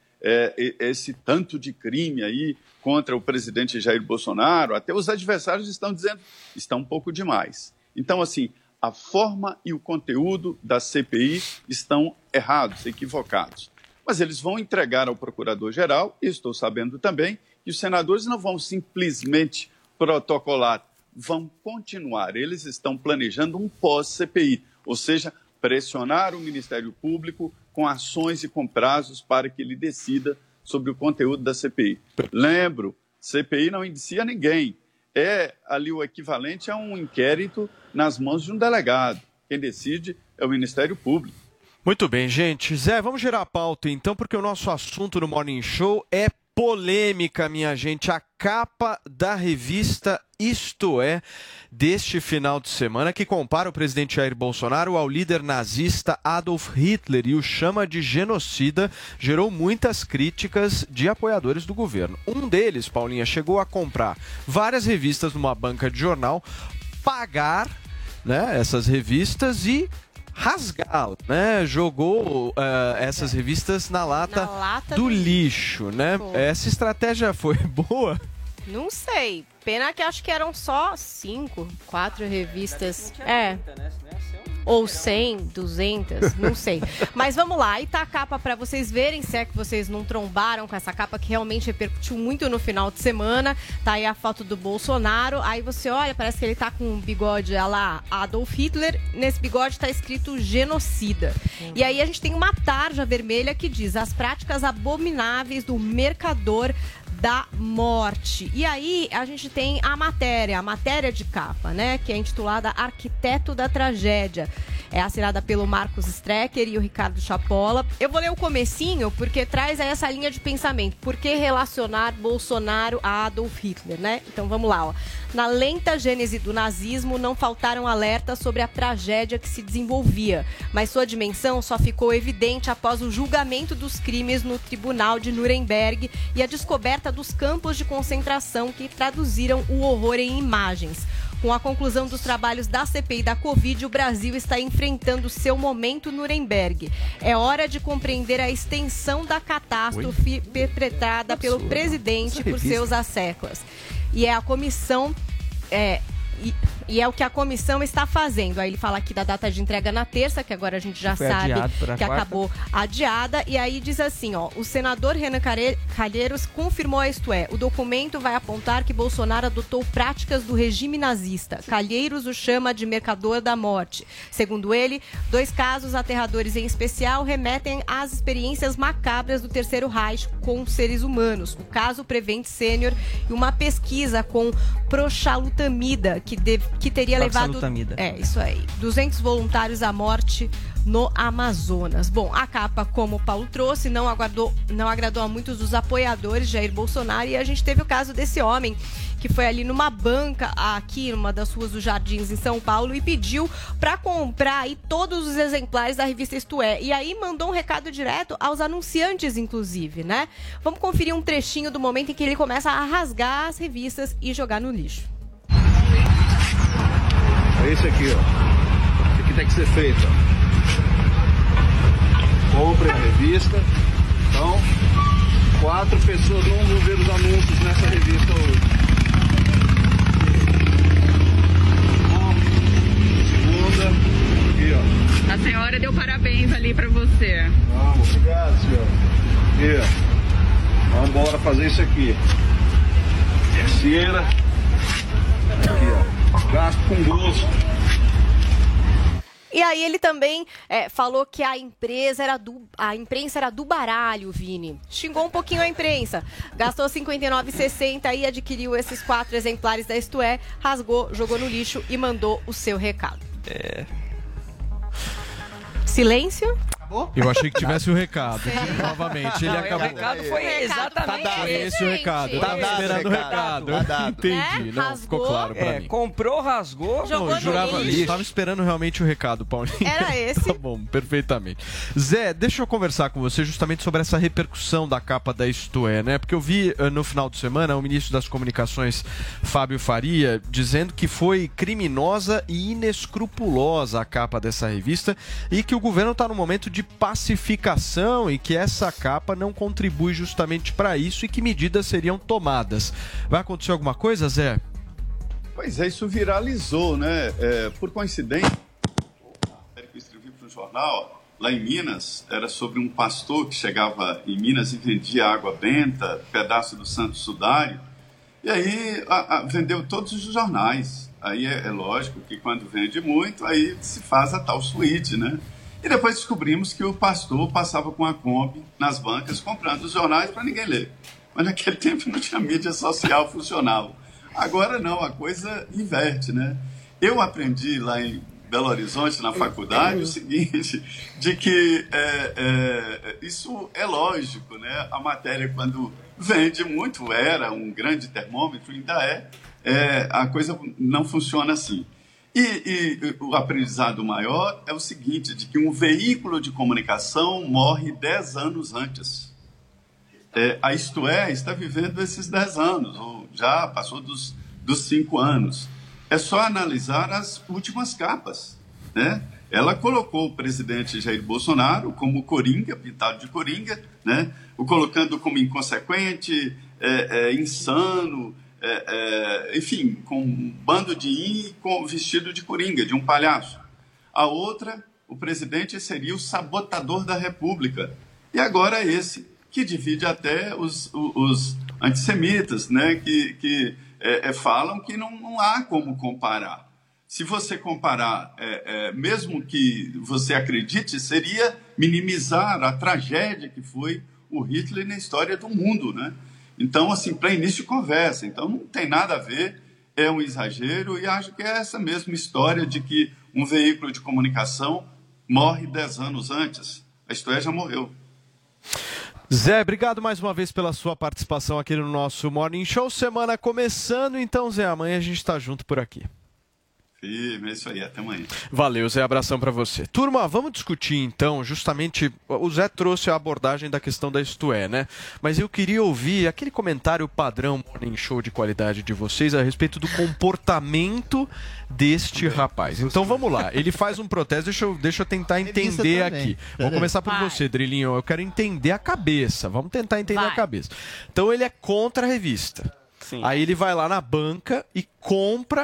esse tanto de crime aí contra o presidente Jair Bolsonaro, até os adversários estão dizendo, está um pouco demais. Então, assim, a forma e o conteúdo da CPI estão errados, equivocados. Mas eles vão entregar ao procurador-geral, e estou sabendo também que os senadores não vão simplesmente protocolar, vão continuar. Eles estão planejando um pós-CPI, ou seja, pressionar o Ministério Público com ações e com prazos para que ele decida sobre o conteúdo da CPI. Lembro, CPI não indicia ninguém. É ali o equivalente a um inquérito nas mãos de um delegado. Quem decide é o Ministério Público. Muito bem, gente. Zé, vamos girar a pauta então, porque o nosso assunto no Morning Show é polêmica, minha gente. A capa da revista Isto É, deste final de semana, que compara o presidente Jair Bolsonaro ao líder nazista Adolf Hitler e o chama de genocida, gerou muitas críticas de apoiadores do governo. Um deles, Paulinha, chegou a comprar várias revistas numa banca de jornal, pagar, né, essas revistas e rasgá-la, né? Jogou essas revistas na lata do lixo, né? Pô. Essa estratégia foi boa? Não sei. Pena que acho que eram só 5, 4 revistas. Ou 100, 200, não sei. Mas vamos lá, aí tá a capa pra vocês verem, se é que vocês não trombaram com essa capa que realmente repercutiu muito no final de semana. Tá aí a foto do Bolsonaro, aí você olha, parece que ele tá com um bigode lá, Adolf Hitler. Nesse bigode tá escrito genocida. E aí a gente tem uma tarja vermelha que diz as práticas abomináveis do mercador da morte. E aí a gente tem a matéria de capa, né, que é intitulada Arquiteto da Tragédia. É assinada pelo Marcos Strecker e o Ricardo Chapola. Eu vou ler o comecinho porque traz aí essa linha de pensamento. Por que relacionar Bolsonaro a Adolf Hitler, né? Então vamos lá, ó. Na lenta gênese do nazismo, não faltaram alertas sobre a tragédia que se desenvolvia, mas sua dimensão só ficou evidente após o julgamento dos crimes no Tribunal de Nuremberg e a descoberta dos campos de concentração que traduziram o horror em imagens. Com a conclusão dos trabalhos da CPI da Covid, o Brasil está enfrentando seu momento Nuremberg. É hora de compreender a extensão da catástrofe perpetrada pelo presidente por seus asseclas. E é a comissão... E é o que a comissão está fazendo. Aí ele fala aqui da data de entrega na terça, que agora a gente já sabe que acabou adiada. E aí diz assim, ó, o senador Calheiros confirmou a Isto É. O documento vai apontar que Bolsonaro adotou práticas do regime nazista. Calheiros o chama de mercador da morte. Segundo ele, 2 casos aterradores em especial remetem às experiências macabras do Terceiro Reich com seres humanos. O caso Prevent Senior e uma pesquisa com proxalutamida, que teria levado... Isso aí. 200 voluntários à morte no Amazonas. Bom, a capa, como o Paulo trouxe, não agradou a muitos dos apoiadores de Jair Bolsonaro, e a gente teve o caso desse homem que foi ali numa banca aqui, numa das ruas dos Jardins, em São Paulo, e pediu para comprar aí todos os exemplares da revista Isto É. E aí mandou um recado direto aos anunciantes, inclusive, né? Vamos conferir um trechinho do momento em que ele começa a rasgar as revistas e jogar no lixo. É esse aqui, ó. Esse aqui tem que ser feito, ó. Compre a revista. Então, 4 pessoas não vão ver os anúncios nessa revista hoje. Segunda, aqui, ó. A senhora deu parabéns ali pra você. Vamos, obrigado, senhor. Aqui, ó. Vamos embora fazer isso aqui. Terceira. Aqui, ó. Gasto com gosto. E aí ele também falou que a imprensa era do baralho, Vini. Xingou um pouquinho a imprensa. Gastou R$ 59,60 e adquiriu esses 4 exemplares da Isto É, rasgou, jogou no lixo e mandou o seu recado. Silêncio? Eu achei que tivesse o recado. Novamente, ele acabou. O recado foi exatamente Foi esse o recado. Eu tava esperando o recado. Entendi. Não, ficou claro pra mim. Comprou, rasgou, jogou no jurava lixo. Tava esperando realmente o recado, Paulinho. Era esse. Tá bom, perfeitamente. Zé, deixa eu conversar com você justamente sobre essa repercussão da capa da Isto É, né? Porque eu vi no final de semana o ministro das Comunicações, Fábio Faria, dizendo que foi criminosa e inescrupulosa a capa dessa revista e que o governo tá no momento de pacificação e que essa capa não contribui justamente para isso e que medidas seriam tomadas. Vai acontecer alguma coisa, Zé? Pois é, isso viralizou, né? Por coincidência, que eu escrevi para o jornal, lá em Minas, era sobre um pastor que chegava em Minas e vendia água benta, pedaço do Santo Sudário, e aí vendeu todos os jornais. Aí é lógico que quando vende muito, aí se faz a tal suíte, né? E depois descobrimos que o pastor passava com a Kombi nas bancas comprando os jornais para ninguém ler. Mas naquele tempo não tinha mídia social, funcionava. Agora não, a coisa inverte, né? Eu aprendi lá em Belo Horizonte, na faculdade, o seguinte, de que isso é lógico, né? A matéria, quando vende muito, era um grande termômetro, ainda a coisa não funciona assim. E o aprendizado maior é o seguinte, de que um veículo de comunicação morre 10 anos antes. A Isto É está vivendo esses 10 anos, ou já passou dos 5 anos. É só analisar as últimas capas, né? Ela colocou o presidente Jair Bolsonaro como coringa, pintado de coringa, né? O colocando como inconsequente, insano, enfim, com um bando de com vestido de coringa, de um palhaço. A outra, o presidente seria o sabotador da República. E agora esse, que divide até os antissemitas, né? Que falam que não há como comparar. Se você comparar, mesmo que você acredite, seria minimizar a tragédia que foi o Hitler na história do mundo, né? Então, assim, para início de conversa. Então, não tem nada a ver, é um exagero, e acho que é essa mesma história de que um veículo de comunicação morre 10 anos antes. A Isto É já morreu. Zé, obrigado mais uma vez pela sua participação aqui no nosso Morning Show. Semana começando, então, Zé, amanhã a gente está junto por aqui. Firme, é isso aí, até amanhã. Valeu, Zé, abração pra você. Turma, vamos discutir então, justamente, o Zé trouxe a abordagem da questão da Isto É, né? Mas eu queria ouvir aquele comentário padrão Morning Show de qualidade de vocês a respeito do comportamento deste rapaz. Então vamos lá, ele faz um protesto, deixa eu tentar entender aqui. Vamos começar por você, Drilinho, eu quero entender a cabeça, vamos tentar entender a cabeça. Então ele é contra a revista. Sim. Aí ele vai lá na banca e compra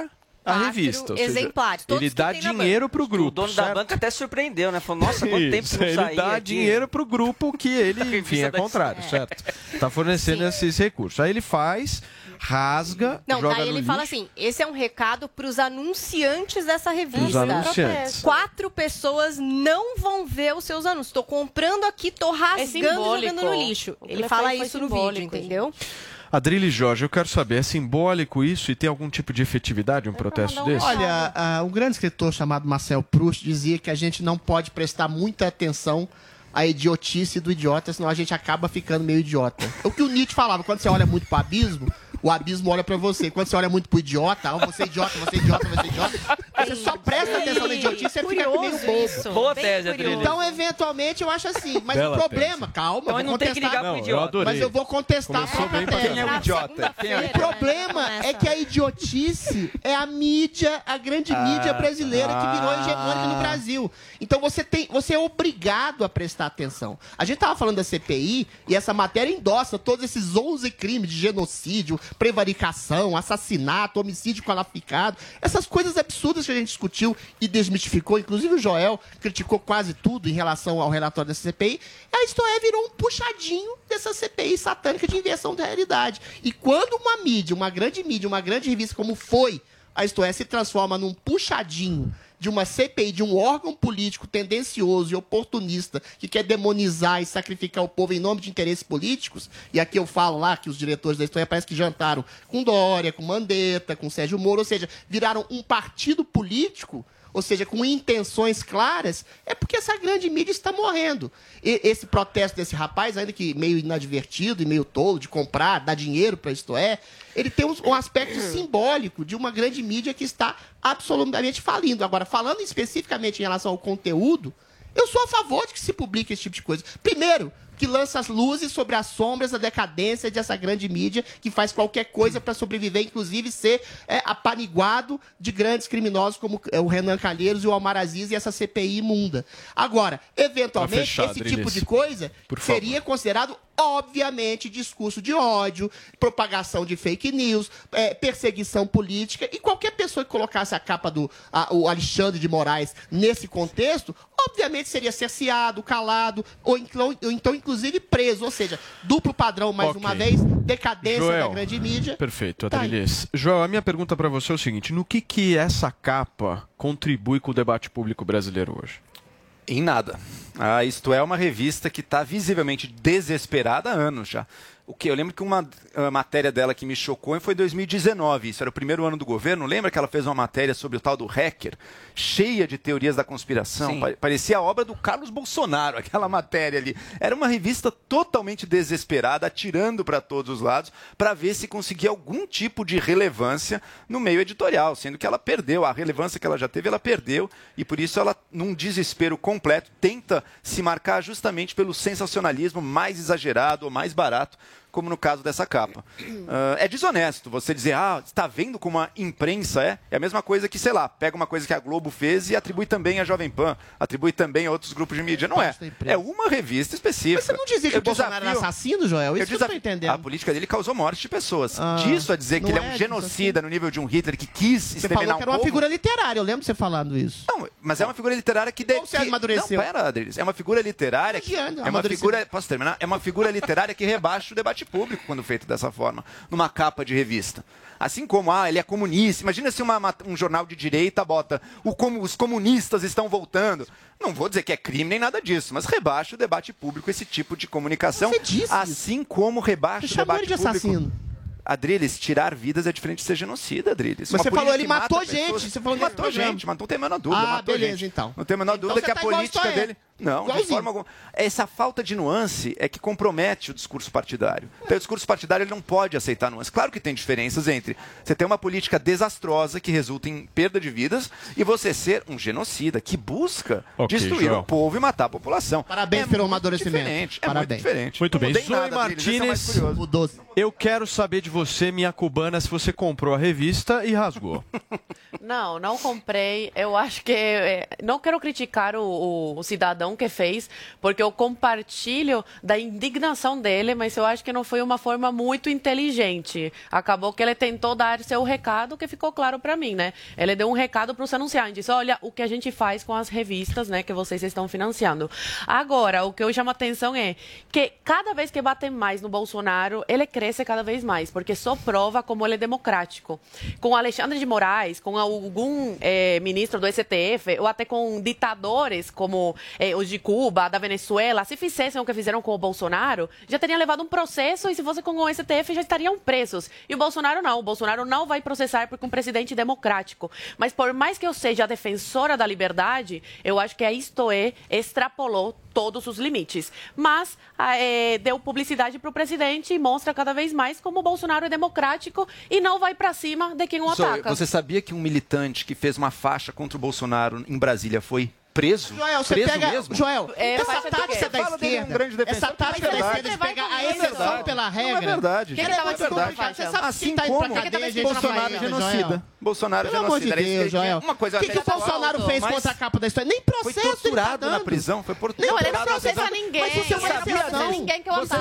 a revista. Ou seja, exemplares. Todos ele que dá tem na dinheiro banca. pro grupo. O dono certo? da banca até surpreendeu, né? Falou, nossa, quanto tempo que não Ele saía dá aqui. dinheiro pro grupo que ele, enfim, é da contrário, certo? Tá fornecendo esses recursos. Aí ele faz, rasga, Não, joga daí no ele lixo. fala assim, esse é um recado pros anunciantes dessa revista. Pros anunciantes. 4 pessoas não vão ver os seus anúncios. Tô comprando aqui, tô rasgando, simbólico. jogando no lixo. O Ele telefone fala foi isso no simbólico, vídeo, entendeu? Adrilles Jorge, eu quero saber, é simbólico isso e tem algum tipo de efetividade um protesto desse? Olha, um grande escritor chamado Marcel Proust dizia que a gente não pode prestar muita atenção à idiotice do idiota, senão a gente acaba ficando meio idiota. É o que o Nietzsche falava, quando você olha muito pro abismo, o abismo olha pra você. Quando você olha muito pro idiota, você é idiota, você é idiota, você é idiota. Você só presta atenção na idiotice e você fica meio bobo. Boa tese, Adrilles. Então, eventualmente, eu acho assim. Mas Bela o problema, tese. calma, Então, eu vou não tem que contestar. ligar pro idiota. Mas eu vou contestar a Começou própria bem pra tese. quem é o idiota? Quem é o O problema é que a idiotice é a mídia, a grande mídia brasileira que virou hegemônica no Brasil. Então você é obrigado a prestar atenção. A gente tava falando da CPI e essa matéria endossa todos esses 11 crimes de genocídio, prevaricação, assassinato, homicídio qualificado, essas coisas absurdas que a gente discutiu e desmistificou, inclusive o Joel criticou quase tudo em relação ao relatório dessa CPI. Isto virou um puxadinho dessa CPI satânica de inversão da realidade. E quando uma mídia, uma grande revista como foi a Isto É, se transforma num puxadinho de uma CPI, de um órgão político tendencioso e oportunista que quer demonizar e sacrificar o povo em nome de interesses políticos, e aqui eu falo lá que os diretores da Isto É parece que jantaram com Dória, com Mandetta, com Sérgio Moro, ou seja, viraram um partido político, ou seja, com intenções claras, é porque essa grande mídia está morrendo. E esse protesto desse rapaz, ainda que meio inadvertido e meio tolo, de comprar, dar dinheiro para Isto É, ele tem um aspecto simbólico de uma grande mídia que está absolutamente falindo. Agora, falando especificamente em relação ao conteúdo, eu sou a favor de que se publique esse tipo de coisa. Primeiro, que lança as luzes sobre as sombras da decadência dessa grande mídia que faz qualquer coisa para sobreviver, inclusive ser apaniguado de grandes criminosos como o Renan Calheiros e o Omar Aziz e essa CPI imunda. Agora, eventualmente, esse tipo de coisa seria considerado, obviamente, discurso de ódio, propagação de fake news, perseguição política, e qualquer pessoa que colocasse a capa do o Alexandre de Moraes nesse contexto, obviamente seria cerceado, calado, ou então inclusive preso, ou seja, duplo padrão, mais uma vez, decadência Joel, da grande mídia. Perfeito, Tá Adrilles. Joel, a minha pergunta para você é o seguinte, no que essa capa contribui com o debate público brasileiro hoje? Em nada. Isto É uma revista que está visivelmente desesperada há anos já. Eu lembro que uma matéria dela que me chocou foi em 2019, isso era o primeiro ano do governo. Lembra que ela fez uma matéria sobre o tal do hacker, cheia de teorias da conspiração? Parecia a obra do Carlos Bolsonaro, aquela matéria ali. Era uma revista totalmente desesperada, atirando para todos os lados, para ver se conseguia algum tipo de relevância no meio editorial, sendo que ela perdeu. A relevância que ela já teve, ela perdeu, e por isso ela, num desespero completo, tenta se marcar justamente pelo sensacionalismo mais exagerado ou mais barato, como no caso dessa capa. É desonesto você dizer, está vendo como a imprensa é? É a mesma coisa que, sei lá, pega uma coisa que a Globo fez e atribui também à Jovem Pan, atribui também a outros grupos de mídia. Não é. É uma revista específica. Mas você não dizia que o Bolsonaro era assassino, Joel? Isso que eu não tô entendendo. A política dele causou morte de pessoas. Disso a dizer que ele é um genocida no nível de um Hitler que quis exterminar um povo. Você falou que era uma figura literária, eu lembro de você falando isso. Não, mas é uma figura literária que... Como você amadureceu? Não, pera, Adrilles. É uma figura literária que... É uma figura... Posso terminar? É uma figura literária que rebaixa o debate público quando feito dessa forma, numa capa de revista. Assim como, ele é comunista. Imagina se um jornal de direita bota os comunistas estão voltando. Não vou dizer que é crime nem nada disso, mas rebaixa o debate público esse tipo de comunicação. Você disse assim como rebaixa o debate de público. Assassino. Adrilles, tirar vidas é diferente de ser genocida, Adrilles. Mas você falou, ele matou gente. Você falou matou gente, mas não tem a menor dúvida. Beleza, então. Não tem a menor dúvida que a política dele... Não, de forma alguma. Essa falta de nuance é que compromete o discurso partidário. Então, o discurso partidário ele não pode aceitar nuance. Claro que tem diferenças entre você ter uma política desastrosa que resulta em perda de vidas e você ser um genocida que busca destruir o povo e matar a população. Parabéns pelo amadurecimento. Diferente. Parabéns. Muito diferente. Muito bem. Zoe nada, Martínez, eu quero saber de você, minha cubana, se você comprou a revista e rasgou. Não comprei. Eu acho que... não quero criticar o cidadão que fez, porque eu compartilho da indignação dele, mas eu acho que não foi uma forma muito inteligente. Acabou que ele tentou dar seu recado, que ficou claro para mim, né? Ele deu um recado para os anunciantes. Disse, olha, o que a gente faz com as revistas, né, que vocês estão financiando. Agora, o que eu chamo a atenção é que cada vez que batem mais no Bolsonaro, ele cresce cada vez mais, porque só prova como ele é democrático. Com Alexandre de Moraes, com algum ministro do STF, ou até com ditadores como os de Cuba, da Venezuela, se fizessem o que fizeram com o Bolsonaro, já teriam levado um processo e se fosse com o STF já estariam presos. E o Bolsonaro não vai processar porque é um presidente democrático. Mas por mais que eu seja defensora da liberdade, eu acho que a Isto É extrapolou todos os limites. Mas deu publicidade para o presidente e mostra cada vez mais como o Bolsonaro é democrático e não vai para cima de quem o ataca. Você sabia que um militante que fez uma faixa contra o Bolsonaro em Brasília foi preso? Joel, você preso pega... mesmo? Joel, essa faixa de tática quê? da Fala dele, um esquerda, grande defensor, essa tática da esquerda de pegar a exceção pela regra... Não é verdade. Quem tava discutindo faixa? Você sabe Assim quem tá indo como pra cadeia, gente, Bolsonaro genocida. Bolsonaro Pelo amor de genocida. Deus, Joel. Uma coisa O que o Bolsonaro fez contra a capa da história? Nem processo foi torturado na prisão. Foi Não, ele não processa ninguém. Mas você não ninguém que o ataca.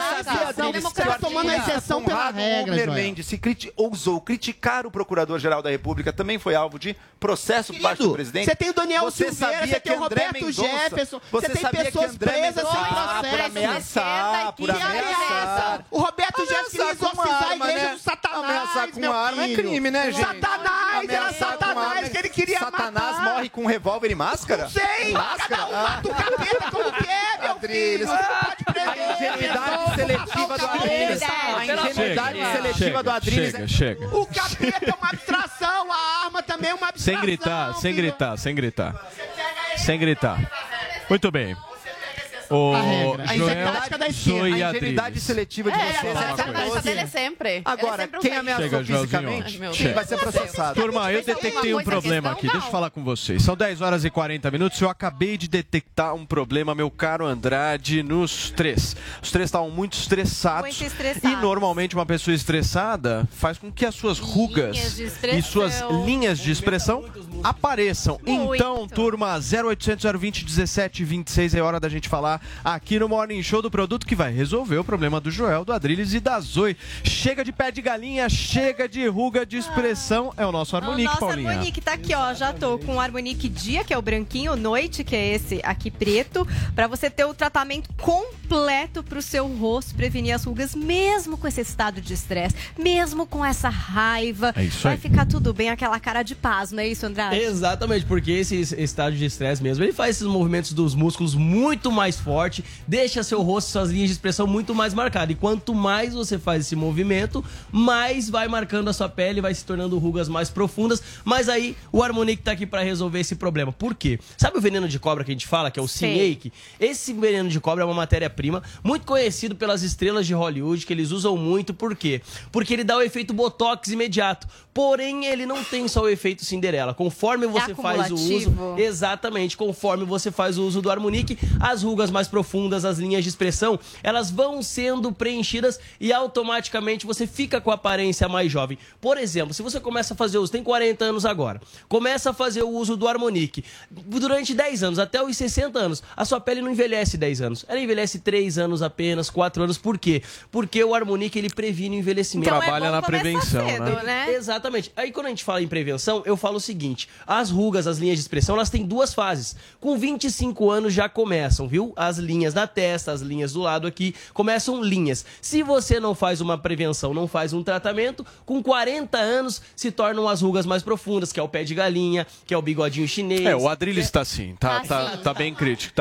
Você tomando a exceção pela regra, Wagner Joel. Mendes ousou criticar o Procurador-Geral da República, também foi alvo de processo por parte do presidente. Você tem o Daniel Você Silveira, sabia você tem o que André Roberto Mendonça- Jefferson, Você você tem sabia que pessoas André presas sem Mendonça- processo. por ameaçar, por ameaçar. O Roberto Jefferson queria exorcizar a igreja do Satanás, Ameaçar com meu arma é filho. crime, né, gente? Satanás, era Ameaçar com Satanás arma. que ele queria Satanás matar. morre com revólver e máscara? Não sei, cada um mata o capeta como quer, meu filho. Você não pode prender. A ingenuidade seletiva do Adriles. A ingenuidade seletiva do Adriles. Chega. O capeta é uma abstração, a arma também é uma abstração. Sem gritar. Muito bem. A regra. A tática da esquerda. Zoe A ingenuidade seletiva de você. A dele é sempre. Agora, Ele é sempre quem um ameaçou Chega, Joelzinho. fisicamente, Meu quem Deus. vai ser processado? Turma, eu detectei um problema aqui. Deixa eu falar com vocês. São 10 horas e 40 minutos. Eu acabei de detectar um problema, meu caro Andrade, nos três. Os três estavam muito estressados. Muito estressados. E normalmente uma pessoa estressada faz com que as suas rugas de expressão. e suas linhas de expressão apareçam. Muito. Então, turma, 0800 020 1726 é hora da gente falar aqui no Morning Show do produto que vai resolver o problema do Joel, do Adriles e da Zoe. Chega de pé de galinha, chega de ruga de expressão. É o nosso Harmonique, O nosso Paulinha. Harmonique tá aqui, ó. Já tô com o Harmonique Dia, que é o branquinho, Noite, que é esse aqui preto, pra você ter o tratamento completo pro seu rosto, prevenir as rugas, mesmo com esse estado de estresse, mesmo com essa raiva. É isso vai aí. ficar tudo bem, aquela cara de paz, não é isso, Andrade? Exatamente, porque esse estado de estresse mesmo, ele faz esses movimentos dos músculos muito mais forte, deixa seu rosto, suas linhas de expressão muito mais marcadas. E quanto mais você faz esse movimento, mais vai marcando a sua pele, vai se tornando rugas mais profundas. Mas aí o Harmonique tá aqui pra resolver esse problema. Por quê? Sabe o veneno de cobra que a gente fala, que é o Sinake? Esse veneno de cobra é uma matéria-prima muito conhecido pelas estrelas de Hollywood, que eles usam muito. Por quê? Porque ele dá o efeito botox imediato. Porém, ele não tem só o efeito Cinderela. Conforme você faz o uso... Exatamente. Conforme você faz o uso do Harmonique, as rugas mais profundas, as linhas de expressão, elas vão sendo preenchidas e automaticamente você fica com a aparência mais jovem. Por exemplo, se você começa a fazer uso, tem 40 anos agora, começa a fazer o uso do Harmonique durante 10 anos, até os 60 anos, a sua pele não envelhece 10 anos. Ela envelhece 3 anos apenas, 4 anos. Por quê? Porque o Harmonique, ele previne o envelhecimento. Então Trabalha na prevenção, né? Exatamente. Aí quando a gente fala em prevenção, eu falo o seguinte, as rugas, as linhas de expressão, elas têm duas fases. Com 25 anos já começam, viu? As linhas da testa, as linhas do lado aqui, começam linhas. Se você não faz uma prevenção, não faz um tratamento, com 40 anos se tornam as rugas mais profundas, que é o pé de galinha, que é o bigodinho chinês. O Adriles tá assim, tá bem crítico,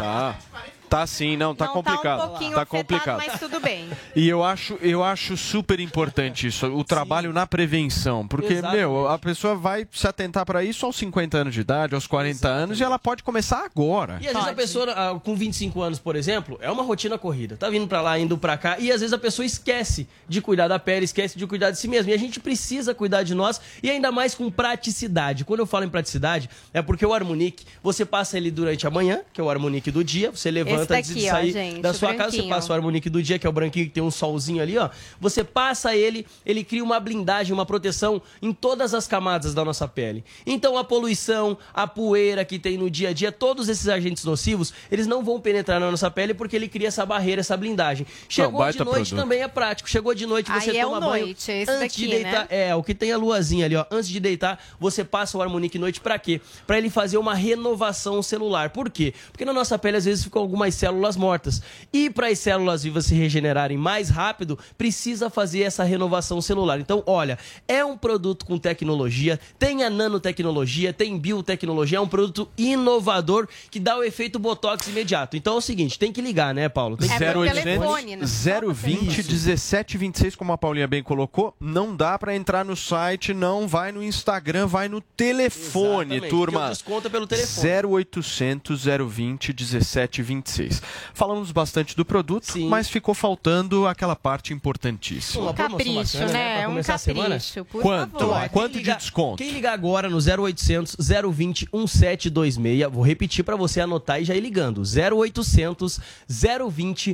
tá sim, não, tá complicado. Tá um pouquinho tá afetado, complicado. mas tudo bem. E eu acho super importante isso, o trabalho na prevenção, porque, Exatamente. a pessoa vai se atentar para isso aos 50 anos de idade, aos 40 anos, e ela pode começar agora. E às vezes a pessoa, com 25 anos, por exemplo, é uma rotina corrida. Tá vindo pra lá, indo pra cá, e às vezes a pessoa esquece de cuidar da pele, esquece de cuidar de si mesma. E a gente precisa cuidar de nós, e ainda mais com praticidade. Quando eu falo em praticidade, é porque o Harmonique, você passa ele durante a manhã, que é o Harmonique do dia, você levanta levanta antes de sair da sua casa. Você passa o Harmonique do dia, que é o branquinho que tem um solzinho ali, ó. Você passa ele cria uma blindagem, uma proteção em todas as camadas da nossa pele. Então a poluição, a poeira que tem no dia a dia, todos esses agentes nocivos, eles não vão penetrar na nossa pele porque ele cria essa barreira, essa blindagem. Chegou de noite também é prático. Chegou de noite, você toma banho antes de deitar. É, o que tem a luazinha ali, ó. Antes de deitar, você passa o Harmonique Noite pra quê? Pra ele fazer uma renovação celular. Por quê? Porque na nossa pele às vezes ficam algumas células mortas. E para as células vivas se regenerarem mais rápido, precisa fazer essa renovação celular. Então, olha, é um produto com tecnologia, tem a nanotecnologia, tem biotecnologia, é um produto inovador que dá o efeito Botox imediato. Então é o seguinte, tem que ligar, né, Paulo? 0800 020 1726, como a Paulinha bem colocou, não dá pra entrar no site, não vai no Instagram, vai no telefone, Exatamente, turma. o desconto é pelo telefone. 0800 020 1726. Falamos bastante do produto, mas ficou faltando aquela parte importantíssima. Um capricho, né? Um capricho, por Quanto? favor. Quanto de desconto? Quem ligar agora no 0800 020 1726, vou repetir pra você anotar e já ir ligando. 0800 020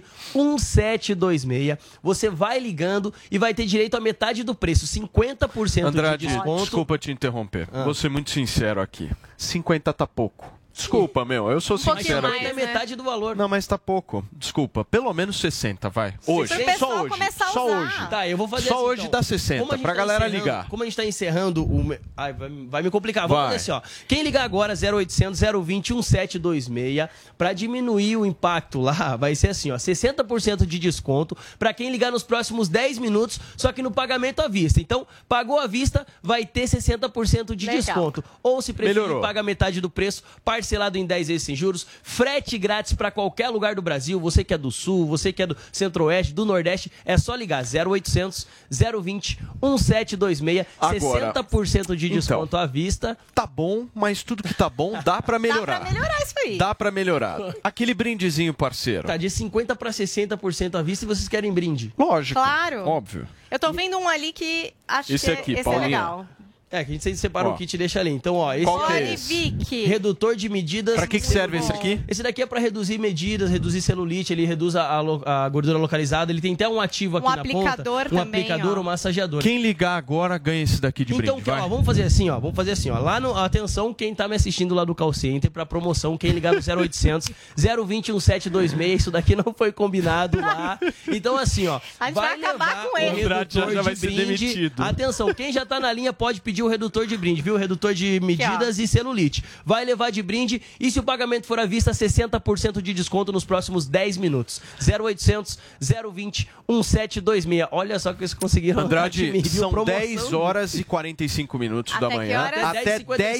1726. Você vai ligando e vai ter direito a metade do preço, 50% Andrade, de desconto. desculpa te interromper. Vou ser muito sincero aqui. 50 tá pouco. Desculpa, meu, eu sou sincero. Mais, é metade do valor. Não, mas tá pouco. Desculpa, pelo menos 60, vai. Hoje, só hoje. Só hoje. Tá, eu vou fazer Só assim, hoje então. dá 60, pra galera ligar. Como a gente tá encerrando o... Ai, vai me complicar. Vamos fazer assim, ó. Quem ligar agora, 0800 020 1726, pra diminuir o impacto lá, vai ser assim, ó, 60% de desconto pra quem ligar nos próximos 10 minutos, só que no pagamento à vista. Então, pagou à vista, vai ter 60% de desconto. Ou se preferir, paga metade do preço, parcelado em 10 vezes sem juros, frete grátis para qualquer lugar do Brasil. Você que é do Sul, você que é do Centro-Oeste, do Nordeste, é só ligar 0800 020 1726, Agora, 60% de desconto à vista. Tá bom, mas tudo que tá bom dá pra melhorar. Dá pra melhorar isso aí. Dá pra melhorar. Aquele brindezinho, parceiro. Tá de 50% para 60% à vista e vocês querem brinde. Lógico. Claro. Óbvio. Eu tô vendo um ali que acho Esse que aqui, esse é Paulinha. legal. É, que a gente sempre separa Ó. um kit e deixa ali. Então, ó, esse Qual que é é esse? redutor de medidas. Pra que serve esse aqui? Esse daqui é pra reduzir medidas, reduzir celulite, ele reduz a gordura localizada, ele tem até um ativo aqui na ponta. aplicador Um também, aplicador, ó. um massageador. Quem ligar agora ganha esse daqui de Então, brinde, vai. ó, vamos fazer assim, ó. Lá no... Atenção, quem tá me assistindo lá do call center pra promoção, quem ligar no 0800 020 1726, isso daqui não foi combinado lá. Então, assim, ó. A gente vai acabar com ele. O redutor já vai de ser brinde. demitido. Atenção, quem já tá na linha pode pedir o redutor de brinde, viu? Redutor de medidas e celulite. Vai levar de brinde e se o pagamento for à vista, 60% de desconto nos próximos 10 minutos. 0800 020 1726. Olha só que eles conseguiram. Andrade, admitir são promoção 10 horas e 45 minutos da Até que manhã. horas? Até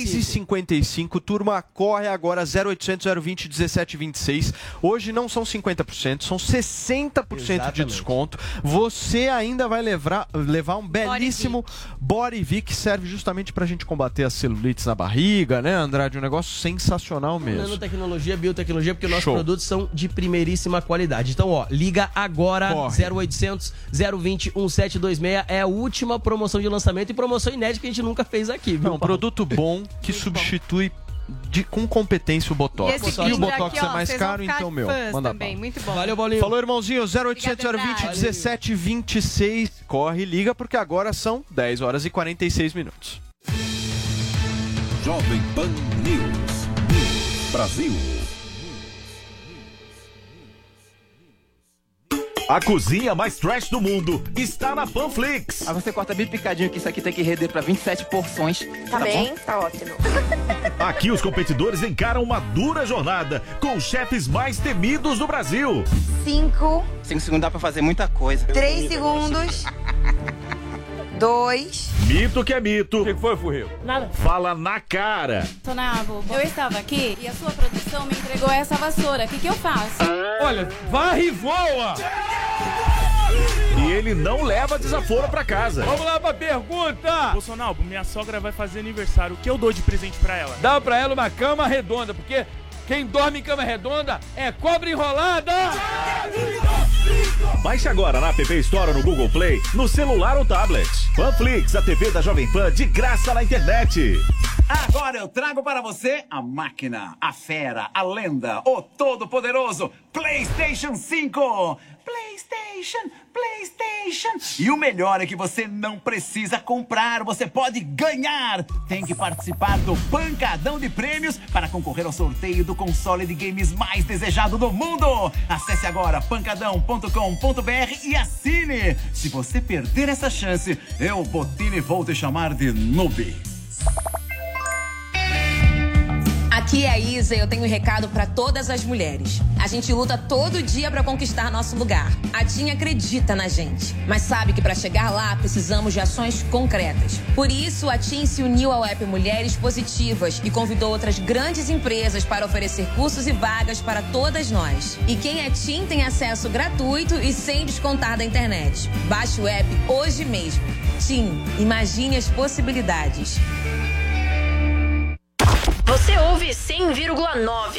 10h55. Turma, corre agora 0800 020 1726. Hoje não são 50%, são 60% de Exatamente. desconto. Você ainda vai levar um belíssimo Body Vic, que serve justamente pra gente combater as celulites na barriga, né, Andrade? Um negócio sensacional mesmo. Nanotecnologia, biotecnologia, porque nossos Show. produtos são de primeiríssima qualidade. Então, ó, liga agora, Corre. 0800 020 1726. É a última promoção de lançamento e promoção inédita que a gente nunca fez aqui, viu, É um Paulo? produto bom que substitui com competência o Botox. E esse E o brinde Botox aqui, é ó, mais vocês vão caro, ficar então, meu, fãs manda também. bala. Muito bom. Valeu, Paulinho. Falou, irmãozinho, 0800 Obrigada, 020 Andrade. 1726. Corre, liga, porque agora são 10 horas e 46 minutos. Jovem Pan News. Brasil. A cozinha mais trash do mundo está na Panflix. Aí você corta bem picadinho, que isso aqui tem que render pra 27 porções. Tá bem, bom? tá ótimo. Aqui os competidores encaram uma dura jornada com os chefes mais temidos do Brasil. 5, 5 segundos dá pra fazer muita coisa. 3 segundos. 2. Mito que é mito. O que foi, Furril? Nada. Fala na cara. Tonavo, eu estava aqui e a sua produção me entregou essa vassoura. O que eu faço? Olha, varre e voa! E ele não leva desaforo pra casa. Vamos lá pra pergunta! Bolsonaro, minha sogra vai fazer aniversário. O que eu dou de presente pra ela? Dá pra ela uma cama redonda, porque quem dorme em cama redonda é cobra enrolada! Baixe agora na App Store ou no Google Play, no celular ou tablet. Panflix, a TV da Jovem Pan de graça na internet. Agora eu trago para você a máquina, a fera, a lenda, o todo-poderoso PlayStation 5. PlayStation. E o melhor é que você não precisa comprar, você pode ganhar. Tem que participar do Pancadão de Prêmios para concorrer ao sorteio do console de games mais desejado do mundo. Acesse agora pancadão.com.br e assine. Se você perder essa chance, eu, Botini, vou te chamar de noob. Aqui é a Isa e eu tenho um recado para todas as mulheres. A gente luta todo dia para conquistar nosso lugar. A TIM acredita na gente, mas sabe que para chegar lá precisamos de ações concretas. Por isso, a TIM se uniu ao app Mulheres Positivas e convidou outras grandes empresas para oferecer cursos e vagas para todas nós. E quem é TIM tem acesso gratuito e sem descontar da internet. Baixe o app hoje mesmo. TIM, imagine as possibilidades. Você ouve 100,9. 100,9.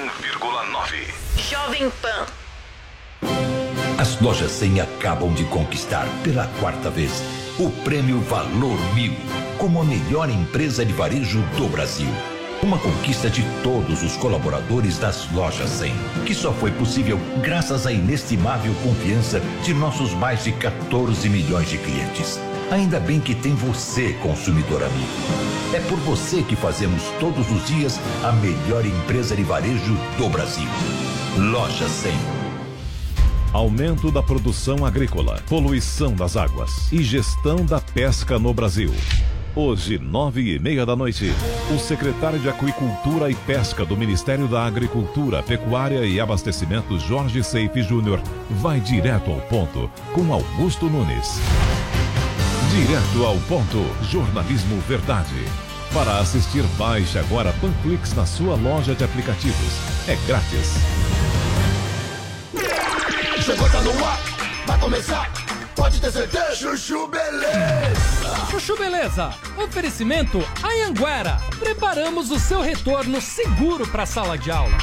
Jovem Pan. As lojas 100 acabam de conquistar pela 4ª vez o prêmio Valor 1000 como a melhor empresa de varejo do Brasil. Uma conquista de todos os colaboradores das lojas 100, que só foi possível graças à inestimável confiança de nossos mais de 14 milhões de clientes. Ainda bem que tem você, consumidor amigo. É por você que fazemos todos os dias a melhor empresa de varejo do Brasil. Loja 100. Aumento da produção agrícola, poluição das águas e gestão da pesca no Brasil. Hoje, 9h30 o secretário de Aquicultura e Pesca do Ministério da Agricultura, Pecuária e Abastecimento, Jorge Seife Júnior, vai direto ao ponto com Augusto Nunes. Direto ao ponto, jornalismo verdade. Para assistir, baixe agora Panflix na sua loja de aplicativos. É grátis. Chegou, tá no ar, vai começar, pode ter certeza. Chuchu Beleza. Chuchu Beleza, oferecimento Anhanguera. Preparamos o seu retorno seguro para a sala de aula.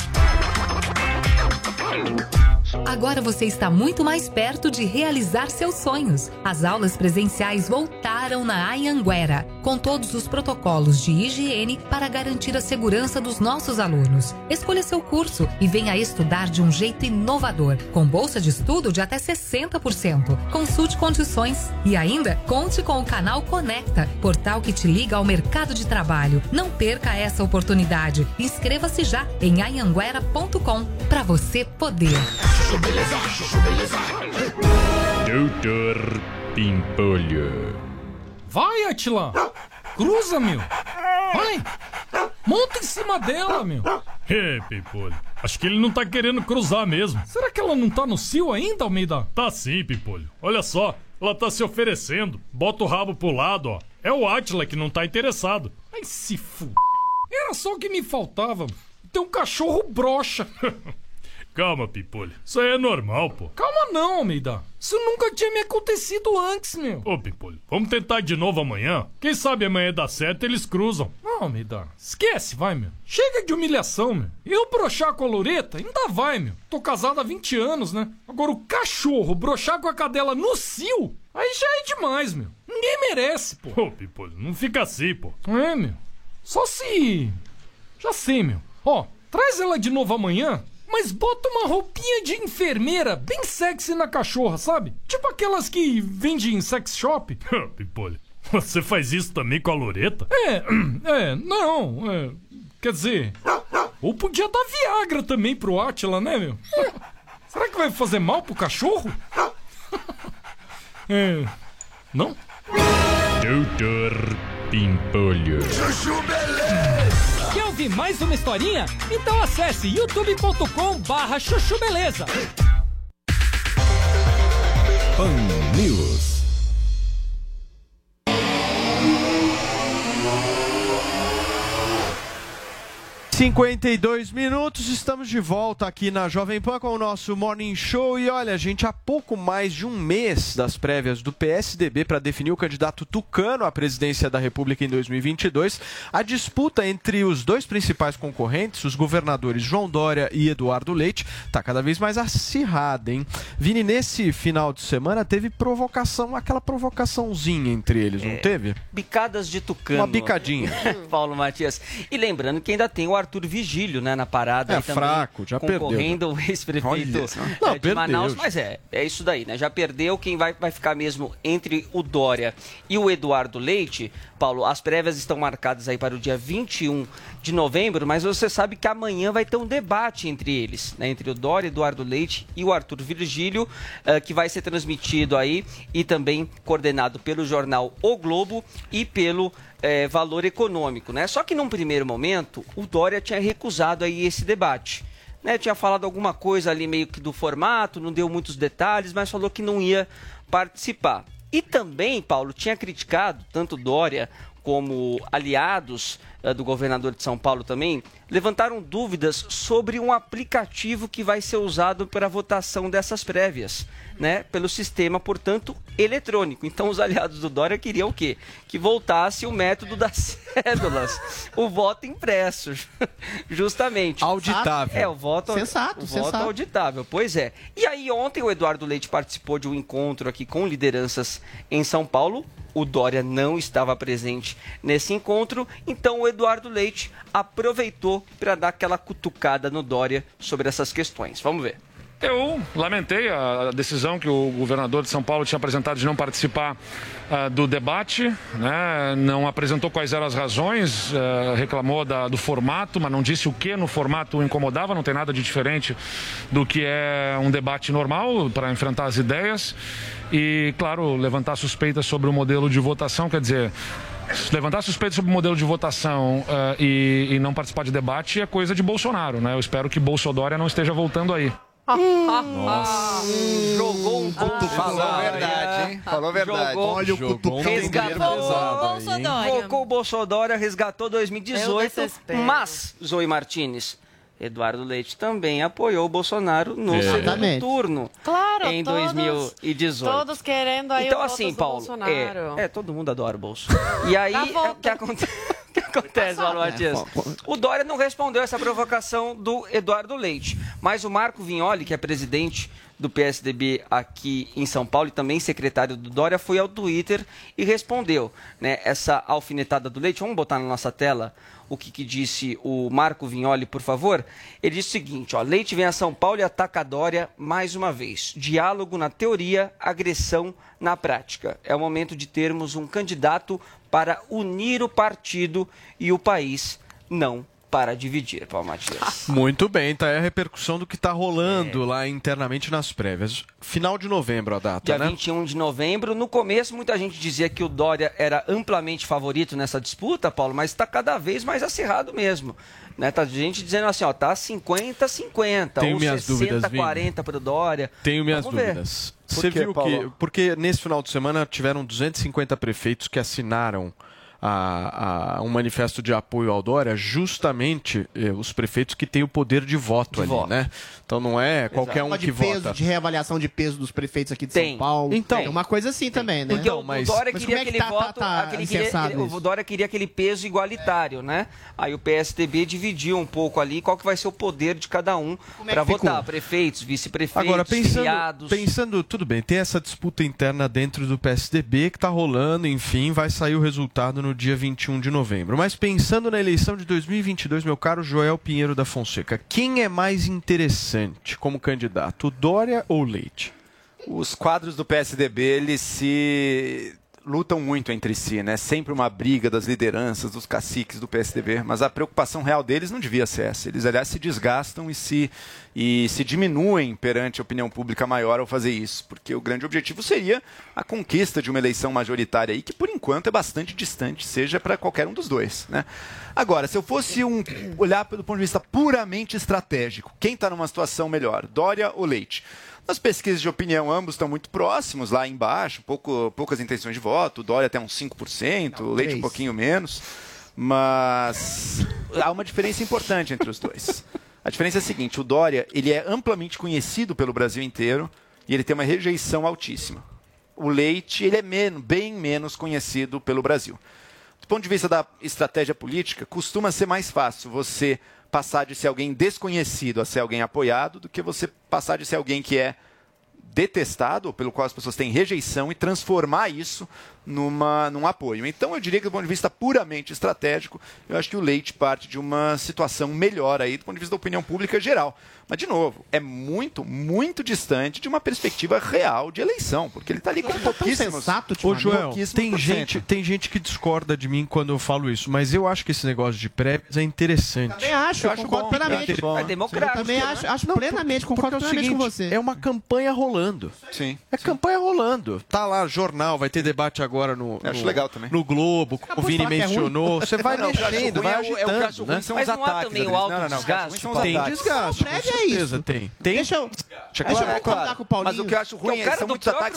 Agora você está muito mais perto de realizar seus sonhos. As aulas presenciais voltaram na Anhanguera, com todos os protocolos de higiene para garantir a segurança dos nossos alunos. Escolha seu curso e venha estudar de um jeito inovador, com bolsa de estudo de até 60%. Consulte condições e ainda conte com o canal Conecta, portal que te liga ao mercado de trabalho. Não perca essa oportunidade. Inscreva-se já em anhanguera.com para você poder. Chuchu Beleza, Chuchu Beleza. Doutor Pimpolho. Vai, Atila! Cruza, meu! Vai! Monta em cima dela, meu! Pimpolho, acho que ele não tá querendo cruzar mesmo. Será que ela não tá no cio ainda, Almeida? Tá sim, Pimpolho. Olha só, ela tá se oferecendo. Bota o rabo pro lado, ó. É o Atila que não tá interessado. Ai, se f... Era só o que me faltava. Tem um cachorro broxa. Calma, Pimpolho. Isso aí é normal, pô. Calma não, Almeida. Isso nunca tinha me acontecido antes, meu. Ô, Pimpolho, vamos tentar de novo amanhã? Quem sabe amanhã dá certo e eles cruzam. Não, Almeida. Esquece, vai, meu. Chega de humilhação, meu. Eu broxar com a Loreta, ainda vai, meu. Tô casado há 20 anos, né? Agora o cachorro broxar com a cadela no cio, aí já é demais, meu. Ninguém merece, pô. Ô, Pimpolho, não fica assim, pô. É, meu. Só se... Já sei, meu. Ó, traz ela de novo amanhã... Mas bota uma roupinha de enfermeira bem sexy na cachorra, sabe? Tipo aquelas que vendem em sex shop. Pimpolho, você faz isso também com a Loreta? Quer dizer... Ou podia dar Viagra também pro Átila, né, meu? Será que vai fazer mal pro cachorro? Não? Doutor Pimpolho. Chuchu Beleza. Quer ouvir mais uma historinha? Então acesse youtube.com/chuchu beleza. Pan News. 52 minutos, estamos de volta aqui na Jovem Pan com o nosso Morning Show. E olha, gente, há pouco mais de um mês das prévias do PSDB para definir o candidato tucano à presidência da República em 2022, a disputa entre os dois principais concorrentes, os governadores João Dória e Eduardo Leite, está cada vez mais acirrada, hein? Vini, nesse final de semana teve provocação, aquela provocaçãozinha entre eles, não teve? Bicadas de tucano. Uma bicadinha. Paulo Matias. E lembrando que ainda tem o Arthur Vigílio, né, na parada. É fraco, já perdeu. Concorrendo o ex-prefeito de Manaus. Mas é isso daí, né? Já perdeu. Quem vai ficar mesmo entre o Dória e o Eduardo Leite, Paulo, as prévias estão marcadas aí para o dia 21 de novembro, mas você sabe que amanhã vai ter um debate entre eles, né? Entre o Dória, Eduardo Leite e o Arthur Vigílio, que vai ser transmitido aí e também coordenado pelo jornal O Globo e pelo Valor Econômico, né? Só que num primeiro momento, o Dória tinha recusado aí esse debate, né? Tinha falado alguma coisa ali meio que do formato, não deu muitos detalhes, mas falou que não ia participar. E também, Paulo, tinha criticado, tanto Dória como aliados do governador de São Paulo também, levantaram dúvidas sobre um aplicativo que vai ser usado para a votação dessas prévias, né? Pelo sistema, portanto, eletrônico. Então, os aliados do Dória queriam o quê? Que voltasse o método das cédulas, o voto impresso, justamente. Auditável. O voto Sensato. auditável, pois é. E aí, ontem, o Eduardo Leite participou de um encontro aqui com lideranças em São Paulo. O Dória não estava presente nesse encontro, então o Eduardo Leite aproveitou para dar aquela cutucada no Dória sobre essas questões. Vamos ver. Eu lamentei a decisão que o governador de São Paulo tinha apresentado de não participar do debate, né? Não apresentou quais eram as razões, reclamou do formato, mas não disse o que no formato o incomodava, não tem nada de diferente do que é um debate normal para enfrentar as ideias e, claro, levantar suspeitas sobre o modelo de votação, quer dizer... Levantar suspeitas sobre o modelo de votação e não participar de debate é coisa de Bolsonaro, né? Eu espero que Bolsonaro não esteja voltando aí. Nossa. Jogou um ponto. Falou verdade, hein? Falou verdade. Olha o cutucão. Invocou o Bolsonaro, resgatou 2018. Mas, Zoe Martins, Eduardo Leite também apoiou o Bolsonaro no segundo turno. Claro, em 2018. Todos querendo aí então, o assim, voto do Paulo, Bolsonaro. Todo mundo adora o Bolso. E aí, o que acontece, Paulo Matias? O Dória não respondeu essa provocação do Eduardo Leite, mas o Marco Vignoli, que é presidente do PSDB aqui em São Paulo e também secretário do Dória, foi ao Twitter e respondeu, né, essa alfinetada do Leite. Vamos botar na nossa tela o que disse o Marco Vignoli, por favor. Ele disse o seguinte, Leite vem a São Paulo e ataca a Dória mais uma vez. Diálogo na teoria, agressão na prática. É o momento de termos um candidato para unir o partido e o país, não para dividir, Paulo Matias. Muito bem, tá aí a repercussão do que tá rolando lá internamente nas prévias. Final de novembro a data, dia né? 21 de novembro. No começo, muita gente dizia que o Dória era amplamente favorito nessa disputa, Paulo, mas está cada vez mais acirrado mesmo. Né? Tá gente dizendo assim, tá 50-50, ou 60-40 para o Dória. Tenho minhas dúvidas. Você viu que... Porque nesse final de semana tiveram 250 prefeitos que assinaram um manifesto de apoio ao Dória, justamente os prefeitos que têm o poder de voto ali, né? Então não é qualquer um que vota. De reavaliação de peso dos prefeitos aqui de São Paulo. Então, tem uma coisa assim também, né? Porque o Dória queria aquele voto, o Dória queria aquele peso igualitário, né? Aí o PSDB dividiu um pouco ali qual que vai ser o poder de cada um para votar, prefeitos, vice-prefeitos, agora, filiados. Pensando, tudo bem, tem essa disputa interna dentro do PSDB que tá rolando, enfim, vai sair o resultado no dia 21 de novembro. Mas pensando na eleição de 2022, meu caro Joel Pinheiro da Fonseca, quem é mais interessante como candidato, o Dória ou o Leite? Os quadros do PSDB, eles se lutam muito entre si, né? Sempre uma briga das lideranças, dos caciques do PSDB, mas a preocupação real deles não devia ser essa. Eles, aliás, se desgastam e se diminuem perante a opinião pública maior ao fazer isso, porque o grande objetivo seria a conquista de uma eleição majoritária aí, que por enquanto é bastante distante, seja para qualquer um dos dois, né? Agora, se eu fosse olhar pelo ponto de vista puramente estratégico, quem está numa situação melhor, Dória ou Leite? Nas pesquisas de opinião, ambos estão muito próximos, lá embaixo, poucas intenções de voto. O Dória até uns 5%, o Leite um pouquinho menos. Mas há uma diferença importante entre os dois. A diferença é a seguinte, o Dória ele é amplamente conhecido pelo Brasil inteiro e ele tem uma rejeição altíssima. O Leite ele é bem menos conhecido pelo Brasil. Do ponto de vista da estratégia política, costuma ser mais fácil você passar de ser alguém desconhecido a ser alguém apoiado do que você passar de ser alguém que é detestado, ou pelo qual as pessoas têm rejeição, e transformar isso num apoio. Então, eu diria que do ponto de vista puramente estratégico, eu acho que o Leite parte de uma situação melhor aí do ponto de vista da opinião pública geral. Mas, de novo, é muito, muito distante de uma perspectiva real de eleição, porque ele está ali com pouquíssimos... Ô, Joel, tem gente que discorda de mim quando eu falo isso, mas eu acho que esse negócio de prévias é interessante. Também acho, eu concordo plenamente. É democrático. Eu também acho plenamente, concordo plenamente com você. É uma campanha rolando. Sim. É campanha rolando. Tá lá, jornal, vai ter debate agora acho legal também. No Globo, como o Vini mencionou. Você vai mexendo, vai agitando, né? Mas não há também o alto desgaste? Tem desgaste, com certeza tem. Deixa eu concordar com o Paulinho. Mas o que eu acho ruim é que são muitos ataques.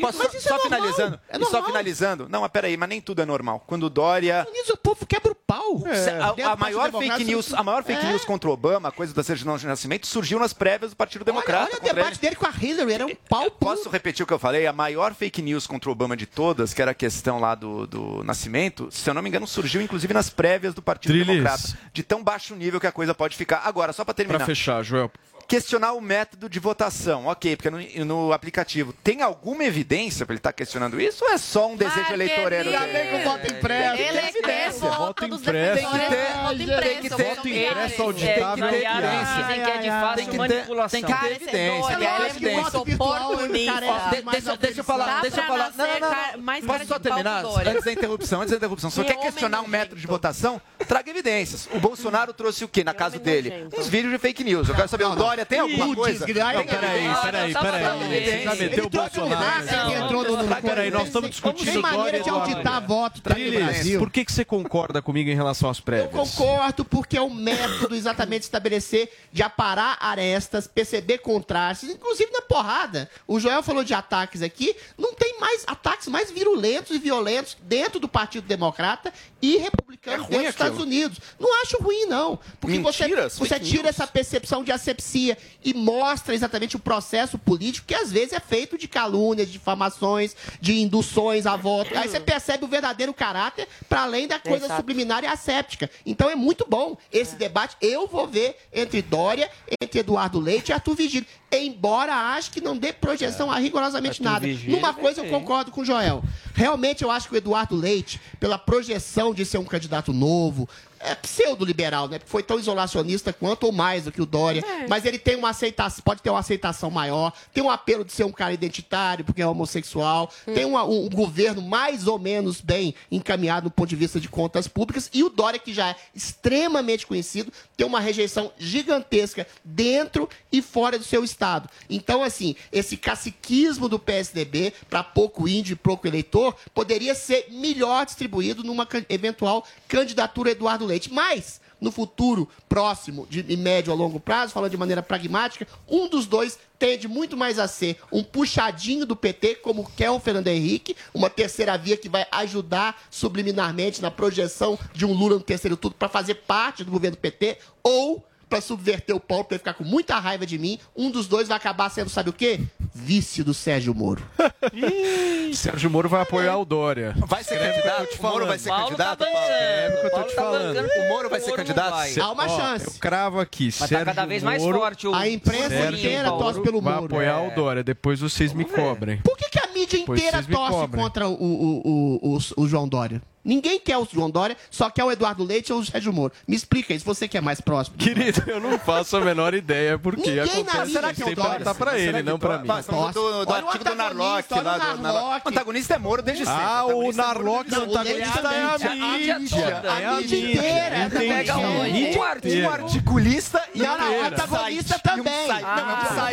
Só finalizando. Não, mas peraí, mas nem tudo é normal. Quando o Dória... O povo quebra o pau. A maior fake news contra o Obama, a coisa da certidão de nascimento, surgiu nas prévias do Partido Democrata. Olha o debate dele com a Hillary, era um pau. Posso repetir o que eu falei? A maior fake news contra o Obama de todas, que era a questão lá do nascimento, se eu não me engano, surgiu inclusive nas prévias do Partido Democrata. De tão baixo nível que a coisa pode ficar. Agora, só para terminar. Para fechar, Joel. Questionar o método de votação. Ok, porque no aplicativo tem alguma evidência para ele estar questionando isso ou é só um desejo eleitoreiro dele? Já vem com voto impresso. Ele é evidência. Voto impresso. Tem que ter voto impresso auditável. Dizem que é de fácil manipulação. Tem que ter evidência. Deixa eu falar. Não. Posso só terminar? Antes da interrupção. Se você quer questionar um método de votação, traga evidências. O Bolsonaro trouxe o quê na casa dele? Uns vídeos de fake news. Eu quero saber, o Dória tem alguma coisa? Não, peraí. Você já meteu o Bolsonaro. Peraí, nós estamos discutindo Tem maneira de auditar voto no Brasil. Por que você concorda comigo em relação às prévias? Eu concordo porque é o método exatamente estabelecer de aparar arestas, perceber contrastes, inclusive na porrada. O Joel falou de ataques aqui, não tem mais ataques mais virulentos e violentos dentro do Partido Democrata e republicano dentro dos Estados Unidos. Não acho ruim, não. Porque você tira essa percepção de asepsia e mostra exatamente o processo político que às vezes é feito de calúnias, de difamações, de induções a voto. Aí você percebe o verdadeiro caráter para além da coisa subliminar e asséptica. Então é muito bom esse debate. Eu vou ver entre Dória, entre Eduardo Leite e Arthur Vigílio. Embora acho que não dê projeção a rigorosamente nada. Numa coisa eu concordo com o Joel. Realmente eu acho que o Eduardo Leite, pela projeção de ser um candidato novo, é pseudo-liberal, né? Foi tão isolacionista quanto ou mais do que o Dória. Mas ele tem uma aceitação, pode ter uma aceitação maior, tem um apelo de ser um cara identitário, porque é homossexual, tem um governo mais ou menos bem encaminhado do ponto de vista de contas públicas, e o Dória, que já é extremamente conhecido, tem uma rejeição gigantesca dentro e fora do seu estado. Então, assim, esse caciquismo do PSDB, para pouco índio e pouco eleitor, poderia ser melhor distribuído numa eventual candidatura Eduardo Leite. Mas, no futuro próximo, de médio a longo prazo, falando de maneira pragmática, um dos dois tende muito mais a ser um puxadinho do PT, como quer o Fernando Henrique, uma terceira via que vai ajudar subliminarmente na projeção de um Lula no terceiro turno para fazer parte do governo do PT, ou para subverter o Paulo, para ele ficar com muita raiva de mim, um dos dois vai acabar sendo, sabe o quê? Vice do Sérgio Moro. Sérgio Moro vai apoiar o Dória. Vai ser candidato? O Moro vai ser candidato? É o que eu tô te falando. O Moro vai ser candidato? Há uma chance. Eu cravo aqui. Mas tá cada vez mais forte. A imprensa inteira torce pelo Moro. Vai apoiar o Dória, depois vocês me cobrem. Por que a mídia inteira torce contra o João Dória? Ninguém quer o João Dória, só quer o Eduardo Leite ou o Sérgio Moro. Me explica isso, você que é mais próximo. Querido, eu não faço a menor ideia porque ninguém na mídia. Será que é o Dória? Tá pra ele, não pra mim. Do artigo do Narlock. O antagonista é Moro desde sempre. Ah, o Narlock, o antagonista é a mídia. A mídia inteira. Pega um articulista e o antagonista também. Não, um site, exato.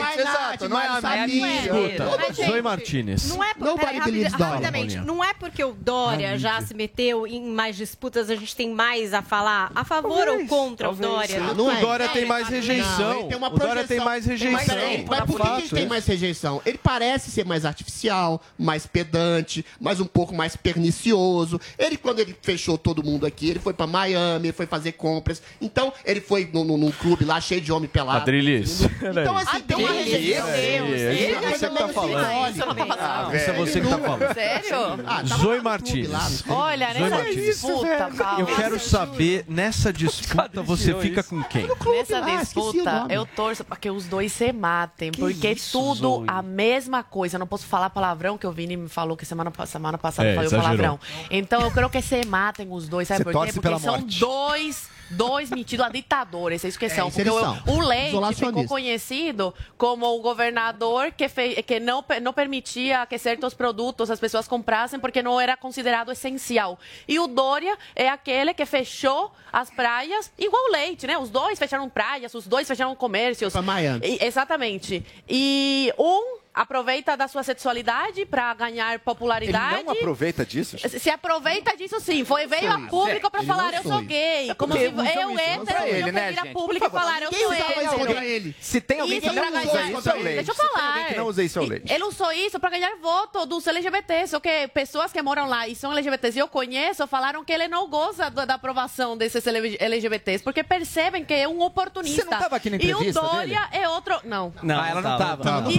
Exato, não é Escuta, Zoe Martínez. Não é rapidamente, não é porque o Dória já se meteu em mais disputas, a gente tem mais a falar a favor ou contra o Dória? O Dória tem mais rejeição. O Dória tem mais rejeição. Mas por que ele tem mais rejeição? Ele parece ser mais artificial, mais pedante, mais um pouco mais pernicioso. Quando ele fechou todo mundo aqui, ele foi pra Miami, ele foi fazer compras. Então, ele foi num clube lá cheio de homem pelado. Adrilis. Então, assim, tem uma rejeição. Você que tá falando. Isso é você que tá falando. Sério? Zoe Martínez. Olha, nessa disputa, Paulo. Eu quero saber, nessa disputa, você fica com quem? Nessa disputa, eu torço pra que os dois se matem. Porque tudo a mesma coisa. Eu não posso falar palavrão, que o Vini me falou que semana passada falou palavrão. Então, eu quero que se matem os dois. Sabe por quê? Porque são dois metidos a ditadores, é isso que são. Porque o Leite ficou conhecido como o governador que não permitia que certos produtos as pessoas comprassem porque não era considerado essencial. E o Dória é aquele que fechou as praias, igual o Leite, né? Os dois fecharam praias, os dois fecharam comércios. Pra Miami. Exatamente. E aproveita da sua sexualidade para ganhar popularidade. Ele não aproveita disso? Se aproveita disso, sim. Veio a público para falar, eu sou gay. Como se eu, hétero, eu vir a público e falar, eu sou hétero. Se tem alguém que não usa isso, é o Leite. Deixa eu falar. Que não usa isso, é o Leite. Ele usou isso para ganhar voto dos LGBTs. Só que pessoas que moram lá e são LGBTs, e eu conheço, falaram que ele não goza da aprovação desses LGBTs, porque percebem que é um oportunista. Você não estava aqui na entrevista e o Dória é outro... Não. Não, ela não estava.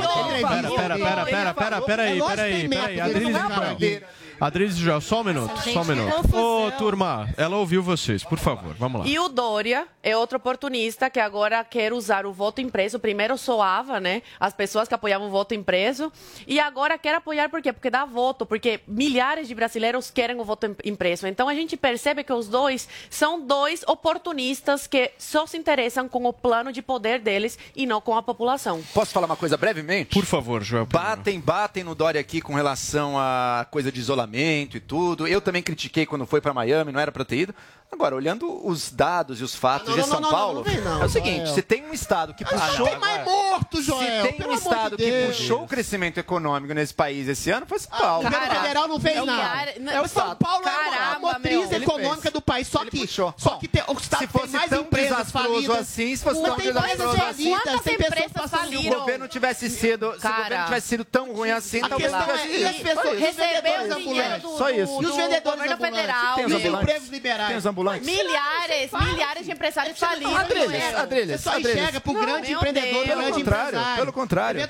Peraí. Adrilis Joel, só um minuto. Ô, turma, ela ouviu vocês, por favor, vamos lá. E o Dória é outro oportunista que agora quer usar o voto impresso. Primeiro soava, né, as pessoas que apoiavam o voto impresso. E agora quer apoiar por quê? Porque dá voto, porque milhares de brasileiros querem o voto impresso. Então a gente percebe que os dois são dois oportunistas que só se interessam com o plano de poder deles e não com a população. Posso falar uma coisa brevemente? Por favor, Joel. Batem no Dória aqui com relação a coisa de isolamento e tudo. Eu também critiquei quando foi para Miami, não era para ter ido. Agora, olhando os dados e os fatos de São Paulo, é o seguinte, se tem um estado que puxou... Tem mais morto, Joel. Se tem um estado que puxou o crescimento econômico nesse país esse ano, foi São Paulo. O governo federal não fez nada. O São Paulo é a motriz econômica do país. Só que o estado tem mais empresas falidas. Assim, se fosse tão desastroso assim, tem pessoas falidas. Se o governo tivesse sido tão ruim assim, talvez não tivesse E as pessoas recebeu o dinheiro do governo federal, tem os empregos liberais. Milhares de empresários falidos. Você só enxerga pro grande empreendedor, pro grande empresário. Pelo contrário.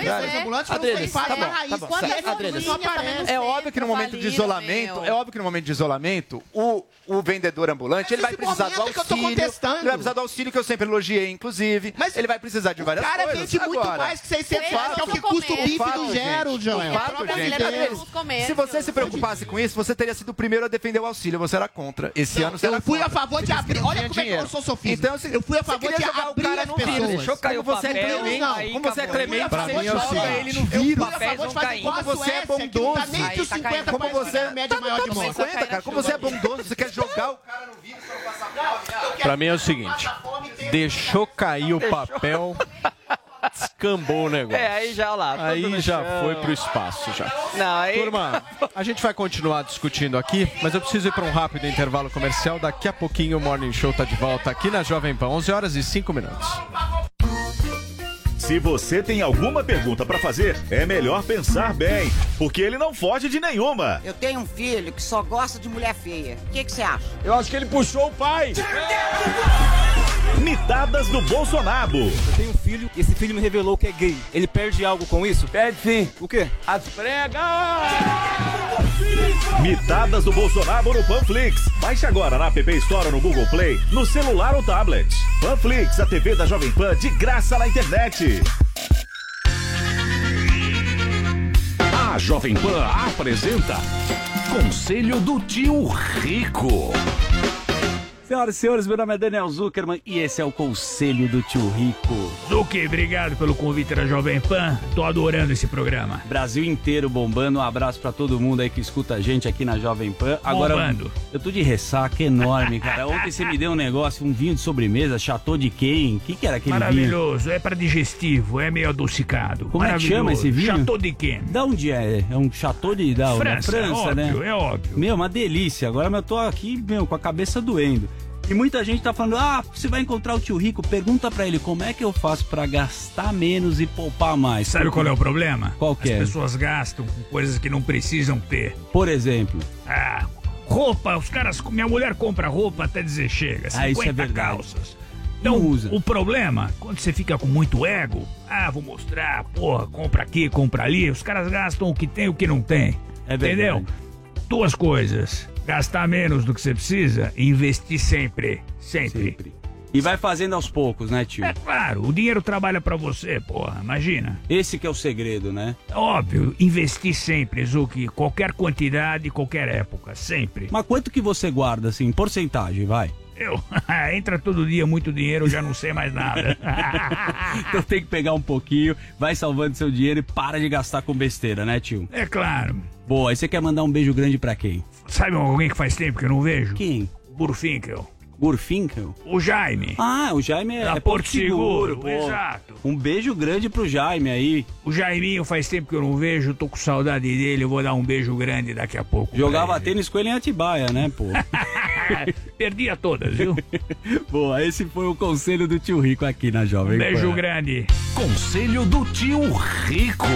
É óbvio que no momento de isolamento, o vendedor ambulante, ele vai precisar do auxílio. Ele vai precisar do auxílio que eu sempre elogiei, inclusive. Mas ele vai precisar de várias coisas. O cara vende muito mais que 600 reais, que é o que custa o bife do Gero, Joel. Se você se preocupasse com isso, você teria sido o primeiro a defender o auxílio. Você era contra. Esse ano você eu fui a favor de abrir. Olha como é que eu sou sofista. Então, eu fui a favor de abrir as pessoas. Deixou cair o papel. Como você é clemente, você joga ele no vírus. Como você é bondoso. Como você é média maior de morte. Como você é bondoso, você quer jogar o cara no vírus pra não passar fome. Pra mim é o seguinte, deixou cair o papel... Descambou o negócio. Aí já Aí já foi pro espaço já. Não, aí... Turma, a gente vai continuar discutindo aqui, mas eu preciso ir para um rápido intervalo comercial. Daqui a pouquinho o Morning Show tá de volta aqui na Jovem Pan, 11h05. Se você tem alguma pergunta para fazer, é melhor pensar bem, porque ele não foge de nenhuma. Eu tenho um filho que só gosta de mulher feia. O que você acha? Eu acho que ele puxou o pai. Mitadas do Bolsonaro. Eu tenho um filho e esse filho me revelou que é gay. Ele perde algo com isso? Perde sim. O quê? As pregas! Mitadas do Bolsonaro no Panflix. Baixe agora na App Store ou no Google Play, no celular ou tablet. Panflix, a TV da Jovem Pan de graça na internet. A Jovem Pan apresenta Conselho do Tio Rico. Senhoras e senhores, meu nome é Daniel Zuckerman e esse é o Conselho do Tio Rico. Zuki, obrigado pelo convite da Jovem Pan. Tô adorando esse programa. Brasil inteiro bombando. Um abraço pra todo mundo aí que escuta a gente aqui na Jovem Pan. Agora, bombando. Eu tô de ressaca enorme, cara. Ontem você me deu um negócio, um vinho de sobremesa, Chateau de quem? O que era aquele Maravilhoso, é para digestivo, é meio adocicado. Como é que chama esse vinho? Chateau de quem? Da onde é? É um Chateau de da França, França, né? É óbvio. Meu, uma delícia. Agora eu tô aqui, com a cabeça doendo. E muita gente tá falando, você vai encontrar o Tio Rico, pergunta pra ele como é que eu faço pra gastar menos e poupar mais. Sabe qual é o problema? Qual que é? As pessoas gastam com coisas que não precisam ter. Por exemplo? Roupa, minha mulher compra roupa até dizer chega, 50 isso é verdade. calças. Então, o problema, quando você fica com muito ego, vou mostrar, compra aqui, compra ali, os caras gastam o que tem e o que não tem. É verdade. Entendeu? Duas coisas. Gastar menos do que você precisa e investir sempre. E vai fazendo aos poucos, né, tio? É claro, o dinheiro trabalha pra você, imagina. Esse que é o segredo, né? Óbvio, investir sempre, Zuki, qualquer quantidade, qualquer época, sempre. Mas quanto que você guarda, assim, em porcentagem, vai? Entra todo dia muito dinheiro, eu já não sei mais nada. Então tem que pegar um pouquinho, vai salvando seu dinheiro e para de gastar com besteira, né, tio? É claro. Boa, aí você quer mandar um beijo grande pra quem? Sabe alguém que faz tempo que eu não vejo? Quem? Burfinkel. Burfinkel? O Jaime. O Jaime é Porto Seguro. Exato. Um beijo grande pro Jaime aí. O Jaiminho faz tempo que eu não vejo, tô com saudade dele, eu vou dar um beijo grande daqui a pouco. Jogava tênis com ele em Atibaia, né, pô? Perdia todas, viu? Boa, esse foi o Conselho do Tio Rico aqui na Jovem Pan. Beijo grande. Conselho do Tio Rico.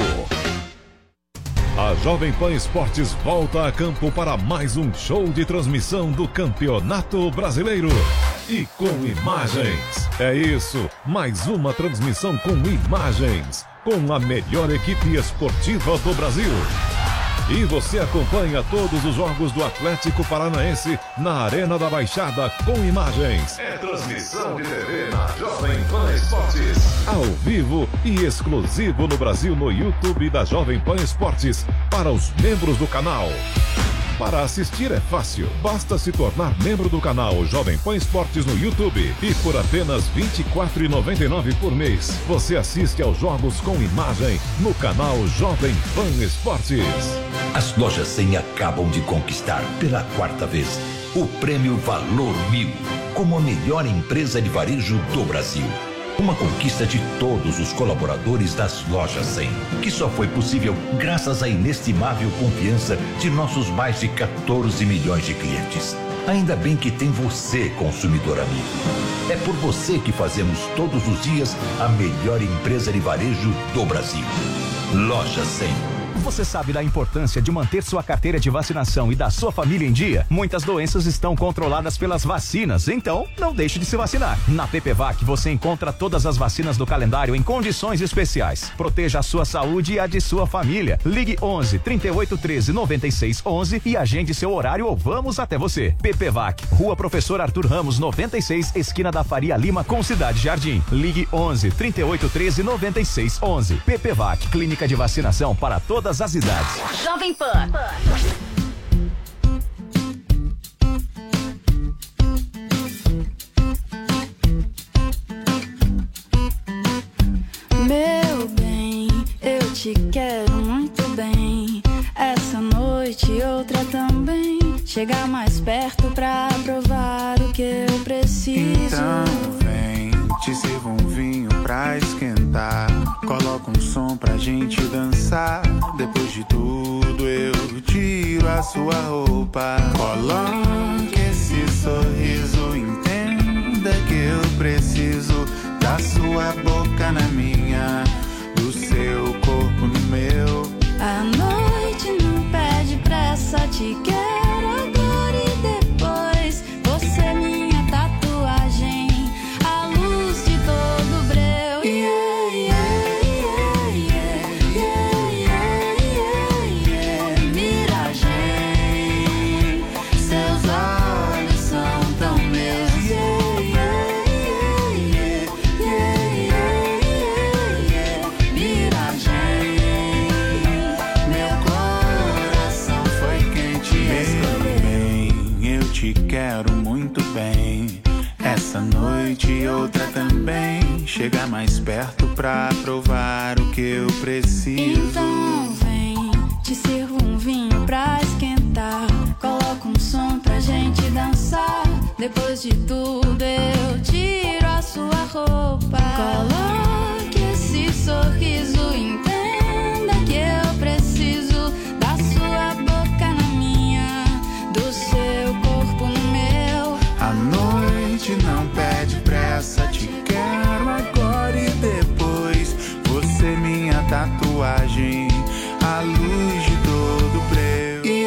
A Jovem Pan Esportes volta a campo para mais um show de transmissão do Campeonato Brasileiro. E com imagens. É isso, mais uma transmissão com imagens. Com a melhor equipe esportiva do Brasil. E você acompanha todos os jogos do Atlético Paranaense na Arena da Baixada com imagens. É transmissão de TV na Jovem Pan Esportes. Ao vivo e exclusivo no Brasil no YouTube da Jovem Pan Esportes para os membros do canal. Para assistir é fácil, basta se tornar membro do canal Jovem Pan Esportes no YouTube e por apenas R$ 24,99 por mês, você assiste aos jogos com imagem no canal Jovem Pan Esportes. As lojas 100 acabam de conquistar pela 4ª vez o prêmio Valor 1000 como a melhor empresa de varejo do Brasil. Uma conquista de todos os colaboradores das lojas 100, que só foi possível graças à inestimável confiança de nossos mais de 14 milhões de clientes. Ainda bem que tem você, consumidor amigo. É por você que fazemos todos os dias a melhor empresa de varejo do Brasil. Loja 100. Você sabe da importância de manter sua carteira de vacinação e da sua família em dia? Muitas doenças estão controladas pelas vacinas, então não deixe de se vacinar. Na PPVAC você encontra todas as vacinas do calendário em condições especiais. Proteja a sua saúde e a de sua família. Ligue 11 38 13 96 11 e agende seu horário ou vamos até você. PPVAC, Rua Professor Arthur Ramos 96, esquina da Faria Lima com Cidade Jardim. Ligue 11 38 13 96 11. PPVAC, clínica de vacinação para todas as idades. Jovem Pan. Meu bem, eu te quero muito bem. Essa noite e outra também. Chegar mais perto pra provar o que eu preciso. Então vem, te sirvo um vinho pra esquentar. Coloca um som pra gente dançar. Depois de tudo eu tiro a sua roupa. Coloque esse sorriso, entenda que eu preciso da sua boca na minha, do seu corpo no meu. A noite não pede pressa, te quero agora e depois. Você é minha tatuagem, a luz de todo breu. Yeah, yeah, yeah, yeah, yeah, yeah, yeah. Miragem, seus olhos são quero muito bem. Essa noite e outra também. Chega mais perto pra provar o que eu preciso. Então vem, te sirvo um vinho pra esquentar. Coloca um som pra gente dançar. Depois de tudo eu tiro a sua roupa. Coloque esse sorriso, entenda que eu preciso da sua boca na minha, do seu corpo no meu. A noite não pede pressa, te quero agora e depois. Você minha tatuagem, a luz de todo breu.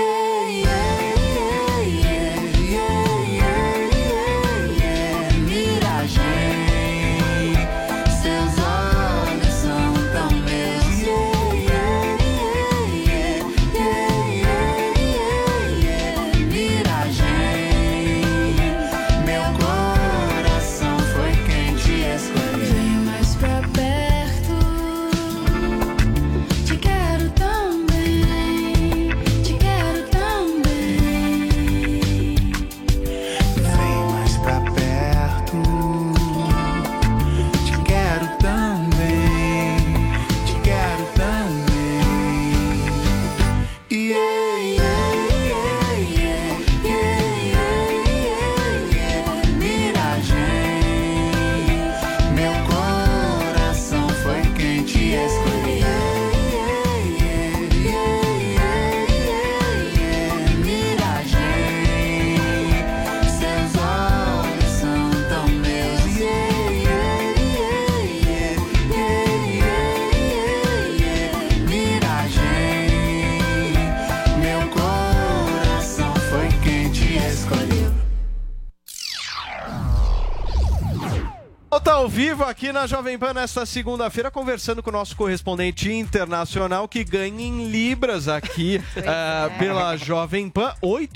Volta ao vivo aqui na Jovem Pan nesta segunda-feira, conversando com o nosso correspondente internacional que ganha em libras aqui pela Jovem Pan,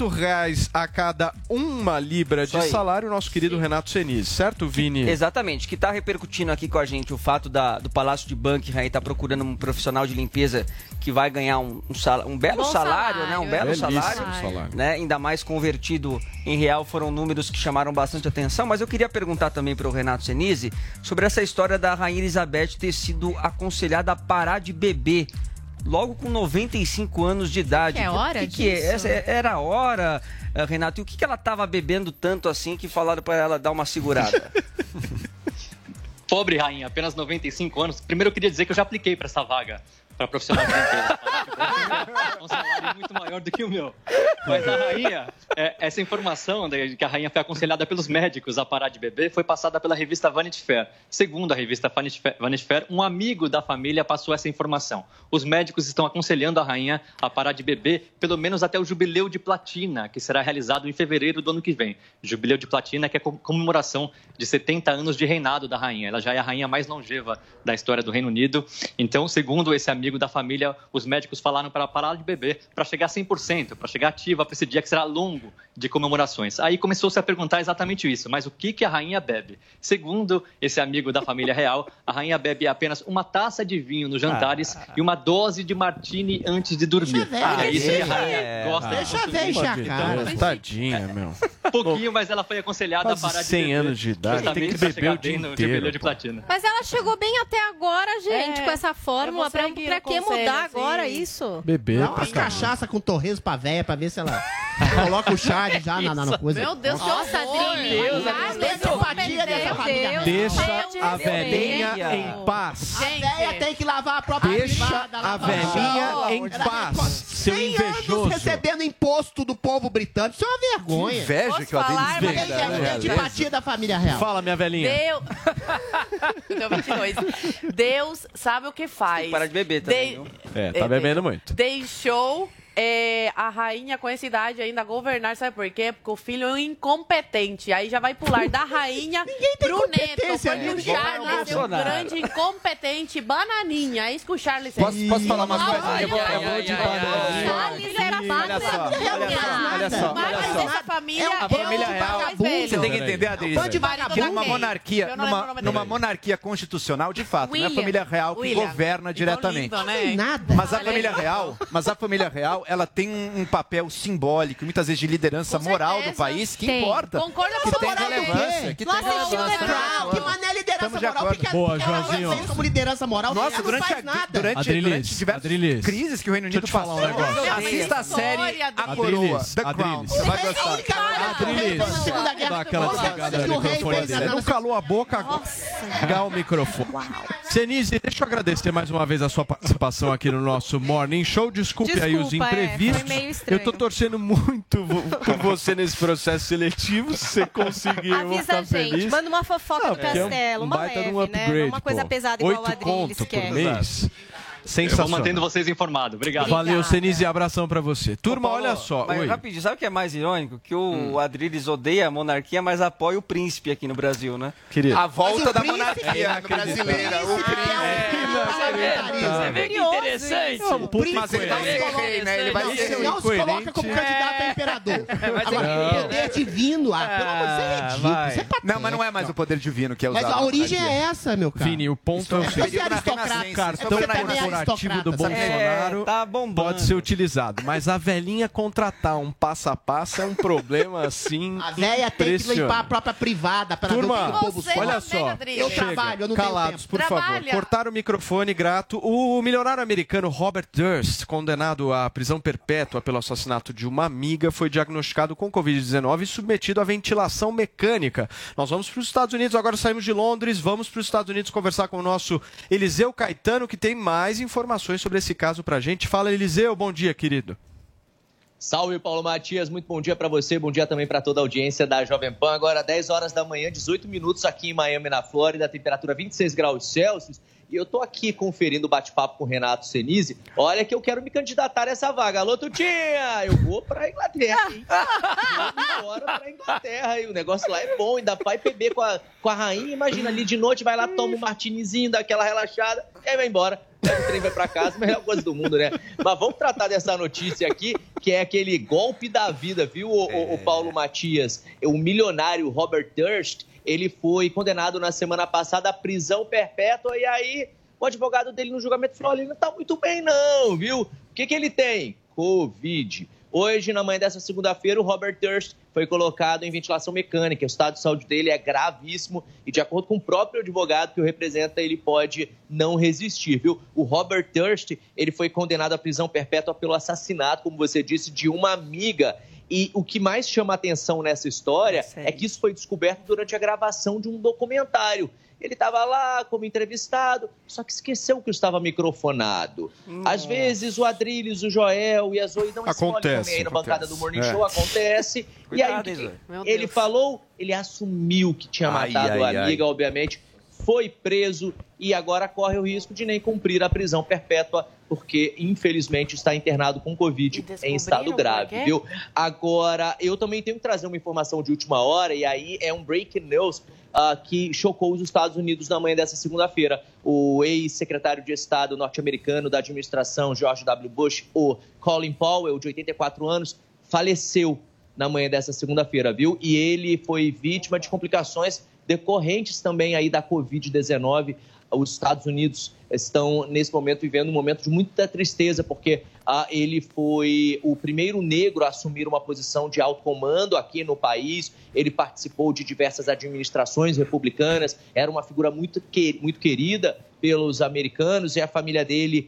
R$8 a cada uma libra de salário, o nosso querido Renato Senise, certo, Vini? Exatamente, que está repercutindo aqui com a gente o fato do Palácio de Buckingham estar procurando um profissional de limpeza que vai ganhar um belo salário, né? Um belo salário, né? Ainda mais convertido em real, foram números que chamaram bastante atenção, mas eu queria perguntar também para o Renato Senise sobre essa história da Rainha Elizabeth ter sido aconselhada a parar de beber logo com 95 anos de idade. É hora disso? Era hora, Renato. E o que ela estava bebendo tanto assim que falaram para ela dar uma segurada? Pobre rainha, apenas 95 anos. Primeiro eu queria dizer que eu já apliquei para essa vaga para profissional de limpeza. Um salário muito maior do que o meu. Mas a rainha, essa informação de que a rainha foi aconselhada pelos médicos a parar de beber foi passada pela revista Vanity Fair. Segundo a revista Vanity Fair, um amigo da família passou essa informação. Os médicos estão aconselhando a rainha a parar de beber pelo menos até o Jubileu de Platina, que será realizado em fevereiro do ano que vem. Jubileu de Platina, que é a comemoração de 70 anos de reinado da rainha. Ela já é a rainha mais longeva da história do Reino Unido. Então, segundo esse amigo da família, os médicos falaram para parar de beber, para chegar a 100%, para chegar ativa para esse dia que será longo de comemorações. Aí começou-se a perguntar exatamente isso, mas o que a rainha bebe? Segundo esse amigo da família real, a rainha bebe apenas uma taça de vinho nos jantares e uma dose de martini antes de dormir. É isso que a rainha gosta. Deixa a véia encher a cara. Tadinha, meu. Pouquinho, mas ela foi aconselhada a parar de 100 beber. anos de idade, tem que beber o dia inteiro. De platina. Mas ela chegou bem até agora, gente, com essa fórmula. Pra que mudar agora isso? Beber. Dá umas cachaça com torresmo pra véia pra ver se ela coloca o chá já na coisa. Meu Deus, nossa, Deixa a velhinha em paz. A véia tem que lavar a própria privada. Deixa a velhinha em paz, seu invejoso. Recebendo imposto do povo britânico. Isso é uma vergonha. Que inveja que eu tenho. Antipatia da família real. Fala, minha velhinha. Deu 22. Deus sabe o que faz. Para de beber também, tá bebendo muito. Deixou a rainha com essa idade ainda governar, sabe por quê? Porque o filho é um incompetente. Aí já vai pular da rainha pro neto. Porque o Charles é um grande incompetente bananinha. É isso que o Charles é. Posso falar umas coisas? Eu vou de bananinha. Charles era Olha só. Mas essa família A família real. Você tem que entender, Adriana, que numa monarquia constitucional, de fato, não é a família real que governa diretamente. Mas a família real ela tem um papel simbólico, muitas vezes de liderança moral do país, que importa. Concorda que com tem moral relevância. Que Não tem assistiu The Crown. Que mané liderança moral? O que Boa, Joãozinho. ela fez como liderança moral? Nossa, Ela não faz nada. durante diversas crises que o Reino Unido passou. Assista a série A Coroa, The Crown. Você vai gostar. Dá aquela desligada no microfone dele. Não calou a boca, ligar o microfone. Senise, deixa eu agradecer mais uma vez a sua participação aqui no nosso Morning Show. Desculpe aí os imprevistos. Foi meio estranho. Eu tô torcendo muito por você nesse processo seletivo. Se você conseguir, eu vou Avisa ficar a gente, feliz. manda uma fofoca do Castelo, uma baita de leve, um upgrade, né? Uma coisa pô. pesada igual o 8 Adriles conto quer. por mês. Eu Sensacional. vou mantendo vocês informados. Obrigado. Valeu, Senise, abração pra você. Turma, Paulo, olha só. Mas Oi. rapidinho, sabe o que é mais irônico? Que o Adriles odeia a monarquia, mas apoia o príncipe aqui no Brasil, né? Querido. A volta da monarquia brasileira. O Você vê que interessante. Mas ele vai ser rei, né? Ele vai ser Não se coloca como candidato a imperador. Agora, o poder divino, pelo amor de Deus, é ridículo. Isso é patético. Não, mas não é mais o poder divino que é usado. Mas a origem é essa, meu cara. Vini, o ponto é o seguinte. Cartão corporativo do Bolsonaro tá bombando. pode ser utilizado, mas a velhinha contratar um passo a passo é um problema assim. A velha tem que limpar a própria privada para ver o que Turma, o povo sofre. olha só. Eu trabalho, eu não Calados, tenho tempo. por favor. Cortar o microfone, grato. O milionário americano Robert Durst, condenado à prisão perpétua pelo assassinato de uma amiga, foi diagnosticado com Covid-19 e submetido à ventilação mecânica. Nós vamos para os Estados Unidos, agora saímos de Londres, vamos para os Estados Unidos conversar com o nosso Eliseu Caetano, que tem mais informações sobre esse caso pra gente. Fala, Eliseu, bom dia, querido. Salve, Paulo Matias, muito bom dia para você, bom dia também para toda a audiência da Jovem Pan. Agora, 10 horas da manhã, 18 minutos aqui em Miami, na Flórida, temperatura 26 graus Celsius. E eu tô aqui conferindo o bate-papo com o Renato Senise. Olha que eu quero me candidatar a essa vaga. Alô, Tutinha! Eu vou pra Inglaterra, hein? Eu vou embora pra Inglaterra. E o negócio lá é bom, ainda vai beber com a rainha. Imagina, ali de noite vai lá, toma um martinizinho, dá aquela relaxada, e aí vai embora. O trem vai pra casa, melhor coisa do mundo, né? Mas vamos tratar dessa notícia aqui, que é aquele golpe da vida, viu, o Paulo Matias? O milionário Robert Durst, ele foi condenado na semana passada à prisão perpétua, e aí o advogado dele no julgamento falou, ele não tá muito bem não, viu? O que ele tem? Covid. Hoje, na manhã dessa segunda-feira, o Robert Durst foi colocado em ventilação mecânica. O estado de saúde dele é gravíssimo e, de acordo com o próprio advogado que o representa, ele pode não resistir, viu? O Robert Durst, ele foi condenado à prisão perpétua pelo assassinato, como você disse, de uma amiga. E o que mais chama a atenção nessa história é que isso foi descoberto durante a gravação de um documentário. Ele estava lá como entrevistado, só que esqueceu que estava microfonado. Às vezes o Adriles, o Joel e a Zoe não escolhem também aí na bancada do Morning Show, acontece. Cuidado, e aí o que ele falou? Ele assumiu que tinha matado a amiga, obviamente, foi preso e agora corre o risco de nem cumprir a prisão perpétua, porque infelizmente está internado com Covid em estado grave, viu? Agora, eu também tenho que trazer uma informação de última hora, e aí é um breaking news que chocou os Estados Unidos na manhã dessa segunda-feira. O ex-secretário de Estado norte-americano da administração George W. Bush, o Colin Powell, de 84 anos, faleceu na manhã dessa segunda-feira, viu? E ele foi vítima de complicações decorrentes também aí da Covid-19. Os Estados Unidos estão, nesse momento, vivendo um momento de muita tristeza, porque ele foi o primeiro negro a assumir uma posição de alto comando aqui no país. Ele participou de diversas administrações republicanas, era uma figura muito querida pelos americanos, e a família dele,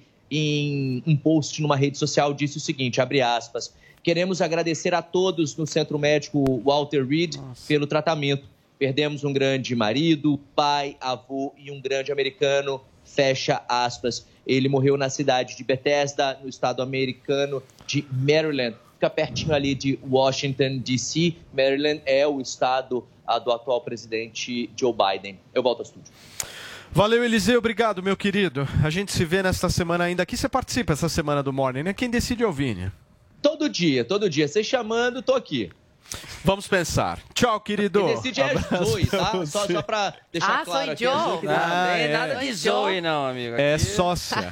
em um post numa rede social, disse o seguinte, abre aspas, queremos agradecer a todos no Centro Médico Walter Reed pelo tratamento. Perdemos um grande marido, pai, avô e um grande americano, fecha aspas. Ele morreu na cidade de Bethesda, no estado americano de Maryland. Fica pertinho ali de Washington, D.C. Maryland é o estado do atual presidente Joe Biden. Eu volto ao estúdio. Valeu, Eliseu. Obrigado, meu querido. A gente se vê nesta semana ainda aqui. Você participa essa semana do Morning, né? Quem decide é o Vini. Todo dia. Você chamando, tô aqui. Vamos pensar. Tchau, querido. Quem decide é a Zoe, tá? Só pra deixar claro aqui. Não tem nada de Zoe, não, amigo. Aqui. É sócia.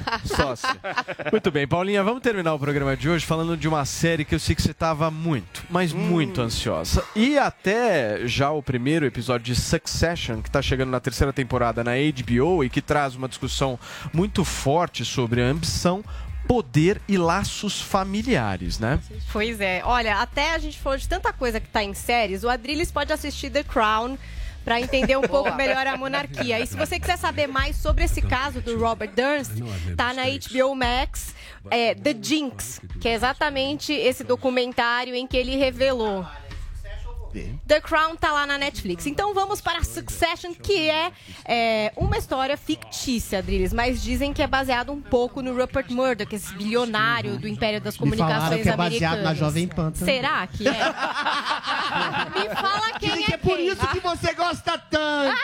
Muito bem, Paulinha, vamos terminar o programa de hoje falando de uma série que eu sei que você estava muito, mas muito ansiosa. E até já o primeiro episódio de Succession, que está chegando na terceira temporada na HBO e que traz uma discussão muito forte sobre a ambição, poder e laços familiares, né? Pois é. Olha, até a gente falou de tanta coisa que tá em séries, o Adrilles pode assistir The Crown para entender um pouco melhor a monarquia. E se você quiser saber mais sobre esse caso do Robert Durst, tá na HBO Max, The Jinx, que é exatamente esse documentário em que ele revelou. The Crown tá lá na Netflix. Então vamos para Succession, que é uma história fictícia, Adrilles, mas dizem que é baseado um pouco no Rupert Murdoch, esse bilionário do Império das Comunicações que é americanas. baseado na Jovem Pan também. Será que é? Me fala quem é por isso que você gosta tanto.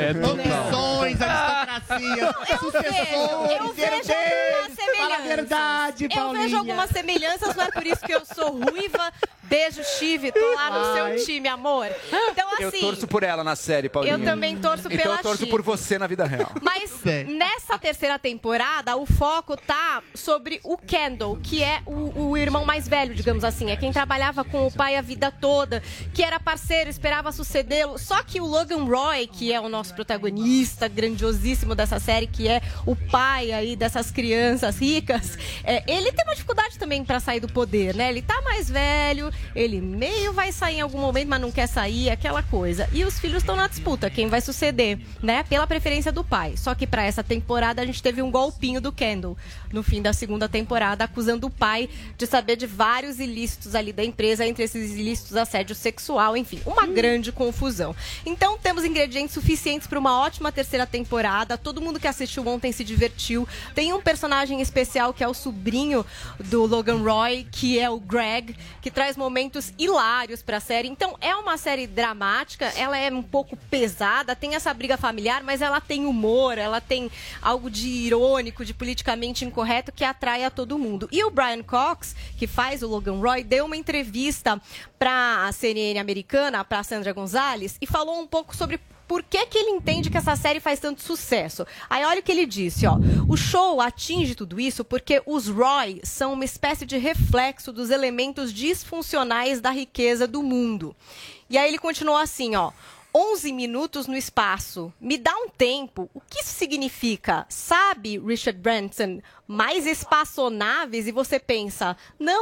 Opções, aristocracia, sucessores, herdeiros. Fala a verdade, Paulinha. Eu vejo algumas semelhanças, não é por isso que eu sou ruiva. Beijo, Chive, tô lá no seu time, amor. Então, assim... Eu torço por ela na série, Paulinha. Eu também torço pela Então eu torço Chive. por você na vida real. Mas nessa terceira temporada, o foco tá sobre o Kendall, que é o irmão mais velho, digamos assim. É quem trabalhava com o pai a vida toda, que era parceiro, esperava sucedê-lo. Só que o Logan Roy, que é o nosso protagonista grandiosíssimo dessa série, que é o pai aí dessas crianças ricas, ele tem uma dificuldade também pra sair do poder, né? Ele tá mais velho, ele meio vai sair em algum momento, mas não quer sair, aquela coisa. E os filhos estão na disputa, quem vai suceder, né? Pela preferência do pai. Só que pra essa temporada a gente teve um golpinho do Kendall no fim da segunda temporada, acusando o pai de saber de vários ilícitos ali da empresa, entre esses ilícitos assédio sexual, enfim, uma grande confusão. Então temos ingredientes suficientes para uma ótima terceira temporada. Todo mundo que assistiu ontem se divertiu. Tem um personagem especial que é o sobrinho do Logan Roy, que é o Greg, que traz momentos hilários pra série. Então é uma série dramática, ela é um pouco pesada, tem essa briga familiar, mas ela tem humor, ela tem algo de irônico, de politicamente incorreto que atrai a todo mundo. E o Brian Cox, que faz o Logan Roy, deu uma entrevista pra CNN americana, pra Sandra Gonzalez, e falou um pouco sobre por que ele entende que essa série faz tanto sucesso. Aí olha o que ele disse, ó. O show atinge tudo isso porque os Roy são uma espécie de reflexo dos elementos disfuncionais da riqueza do mundo. E aí ele continuou assim, ó. 11 minutos no espaço. Me dá um tempo. O que isso significa? Sabe, Richard Branson, mais espaçonaves? E você pensa,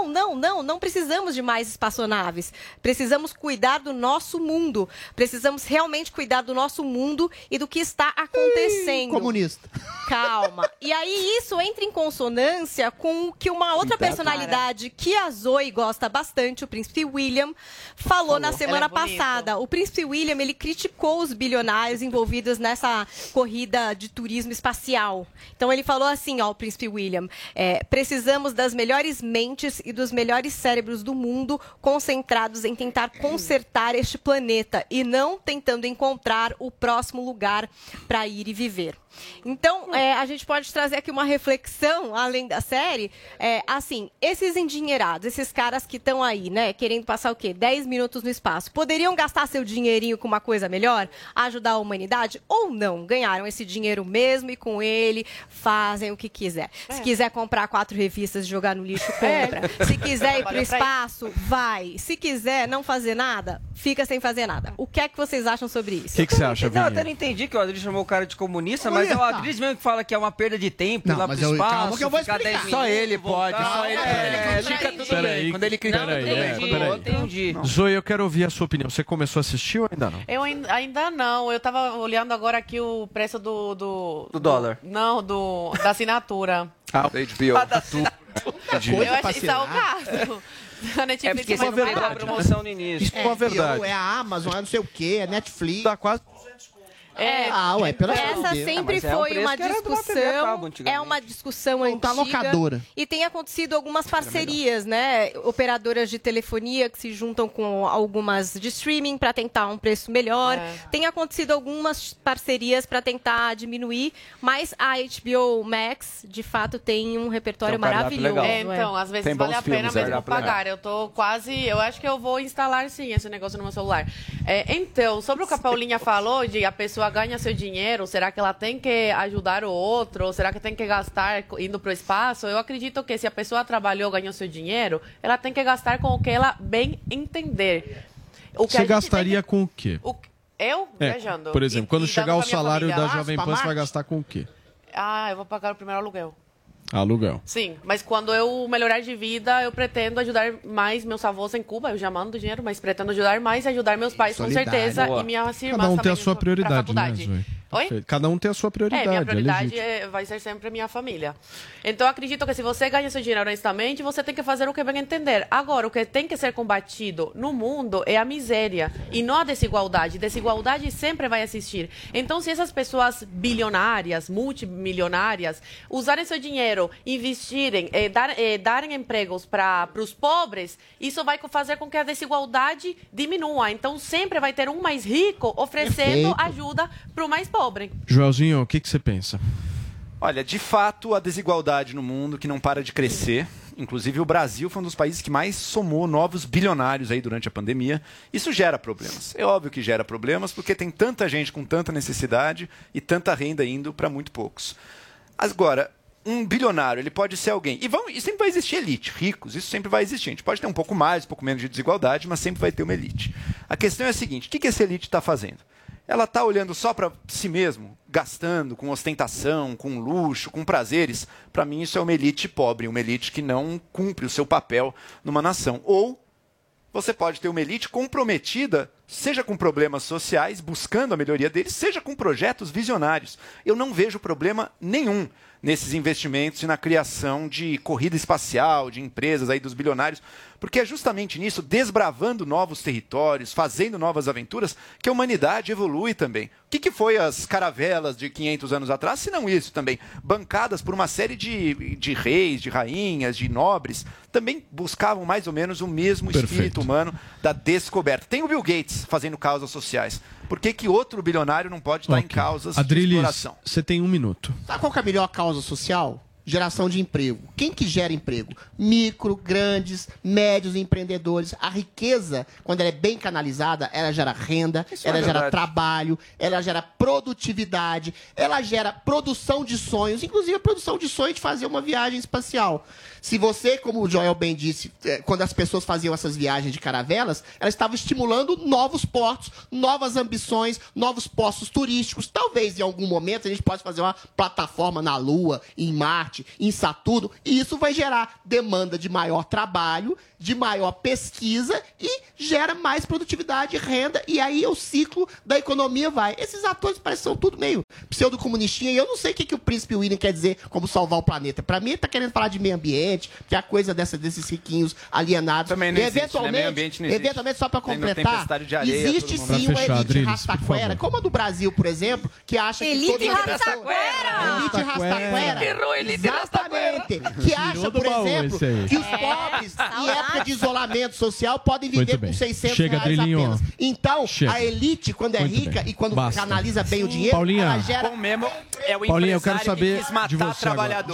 não precisamos de mais espaçonaves. Precisamos cuidar do nosso mundo. Precisamos realmente cuidar do nosso mundo e do que está acontecendo. Comunista. Calma. E aí isso entra em consonância com o que uma outra personalidade que a Zoe gosta bastante, o Príncipe William, falou na semana passada. O Príncipe William, ele criticou os bilionários envolvidos nessa corrida de turismo espacial. Então ele falou assim, ó, o Príncipe William, precisamos das melhores mentes e dos melhores cérebros do mundo concentrados em tentar consertar este planeta e não tentando encontrar o próximo lugar para ir e viver. Então, a gente pode trazer aqui uma reflexão, além da série, assim, esses endinheirados, esses caras que estão aí, né, querendo passar o quê? 10 minutos no espaço, poderiam gastar seu dinheirinho com uma coisa melhor? Ajudar a humanidade? Ou não? Ganharam esse dinheiro mesmo e com ele fazem o que quiser. Se quiser comprar 4 revistas e jogar no lixo, compra. Se quiser ir pro espaço, vai. Se quiser não fazer nada, fica sem fazer nada. O que é que vocês acham sobre isso? O que você acha, Não, eu até não entendi que o Adri chamou o cara de comunista, mas é o Adri mesmo que fala que é uma perda de tempo ir lá pro espaço. Calma que eu vou explicar. Só ele pode, só ele critica tudo bem. Quando ele critica tudo bem. Entendi. Zoe, eu quero ouvir a sua opinião. Você começou a assistir ou ainda não? Eu ainda não. Eu tava olhando agora aqui o preço do dólar. Não, da assinatura. Da HBO. Eu achei isso salgado. A Netflix porque você não pegou a promoção no início. Isso é uma verdade. É a Amazon, é não sei o quê, é Netflix. Dá quase... pelo Essa sempre foi uma discussão, uma discussão antiga. Locadora. E tem acontecido algumas parcerias, né? Operadoras de telefonia que se juntam com algumas de streaming para tentar um preço melhor. Tem acontecido algumas parcerias para tentar diminuir, mas a HBO Max, de fato, tem um repertório maravilhoso. Então, às vezes vale a pena mesmo pagar. Eu tô quase... Eu acho que eu vou instalar, sim, esse negócio no meu celular. Então, sobre o que a Paulinha falou, de a pessoa ganha seu dinheiro, será que ela tem que ajudar o outro? Ou será que tem que gastar indo para o espaço? Eu acredito que se a pessoa trabalhou, ganhou seu dinheiro, ela tem que gastar com o que ela bem entender. Você gastaria com o quê? Eu? Viajando. Por exemplo, quando chegar o salário da Jovem Pan, você vai gastar com o quê? Eu vou pagar o primeiro aluguel. Aluguel. Sim, mas quando eu melhorar de vida, eu pretendo ajudar mais meus avós em Cuba. Eu já mando dinheiro, mas pretendo ajudar mais e ajudar meus pais, com certeza, e minhas irmãs Cada um também. tem a sua prioridade, né, Zoe? Oi? Cada um tem a sua prioridade. Minha prioridade vai ser sempre a minha família. Então, eu acredito que se você ganha seu dinheiro honestamente, você tem que fazer o que bem entender. Agora, o que tem que ser combatido no mundo é a miséria e não a desigualdade. Desigualdade sempre vai existir. Então, se essas pessoas bilionárias, multimilionárias, usarem seu dinheiro, investirem, darem empregos para os pobres, isso vai fazer com que a desigualdade diminua. Então, sempre vai ter um mais rico oferecendo ajuda para o mais pobre. Joelzinho, o que você pensa? Olha, de fato, a desigualdade no mundo que não para de crescer. Inclusive, o Brasil foi um dos países que mais somou novos bilionários aí durante a pandemia. Isso gera problemas. É óbvio que gera problemas, porque tem tanta gente com tanta necessidade e tanta renda indo para muito poucos. Agora, um bilionário, ele pode ser alguém. E sempre vai existir elite, ricos, isso sempre vai existir. A gente pode ter um pouco mais, um pouco menos de desigualdade, mas sempre vai ter uma elite. A questão é a seguinte: o que essa elite está fazendo? Ela está olhando só para si mesmo, gastando com ostentação, com luxo, com prazeres. Para mim, isso é uma elite pobre, uma elite que não cumpre o seu papel numa nação. Ou você pode ter uma elite comprometida, seja com problemas sociais, buscando a melhoria deles, seja com projetos visionários. Eu não vejo problema nenhum nesses investimentos e na criação de corrida espacial, de empresas aí dos bilionários, porque é justamente nisso, desbravando novos territórios, fazendo novas aventuras, que a humanidade evolui também. O que foi as caravelas de 500 anos atrás, se não isso também? Bancadas por uma série de reis, de rainhas, de nobres, também buscavam mais ou menos o mesmo espírito humano da descoberta. Tem o Bill Gates fazendo causas sociais. Por que outro bilionário não pode estar em causas de exploração? Você tem 1 minuto. Sabe qual que é a melhor causa social? Geração de emprego. Quem que gera emprego? Micro, grandes, médios empreendedores. A riqueza, quando ela é bem canalizada, ela gera renda, ela gera trabalho, ela gera produtividade, ela gera produção de sonhos, inclusive a produção de sonho de fazer uma viagem espacial. Se você, como o Joel bem disse, quando as pessoas faziam essas viagens de caravelas, elas estavam estimulando novos portos, novas ambições, novos postos turísticos. Talvez, em algum momento, a gente possa fazer uma plataforma na Lua, em Marte, em Saturno, e isso vai gerar demanda de maior trabalho, de maior pesquisa e gera mais produtividade, renda, e aí o ciclo da economia vai. Esses atores parecem são tudo meio pseudo-comunistinha, e eu não sei o que o príncipe William quer dizer como salvar o planeta. Para mim, ele tá querendo falar de meio ambiente, que é a coisa desses riquinhos alienados. Também não existe, eventualmente, né? Meio ambiente não existe. Eventualmente, só para completar, existe sim uma elite rastaquera, como a do Brasil, por exemplo, que acha que elite rastaquera! Elite rastaquera! Exatamente! Que acha, por exemplo, que os pobres, em época de isolamento social, podem viver com 600 reais apenas. Então, a elite, quando é rica e quando canaliza bem o dinheiro, Paulinha, ela gera... Paulinha, eu quero saber de você agora.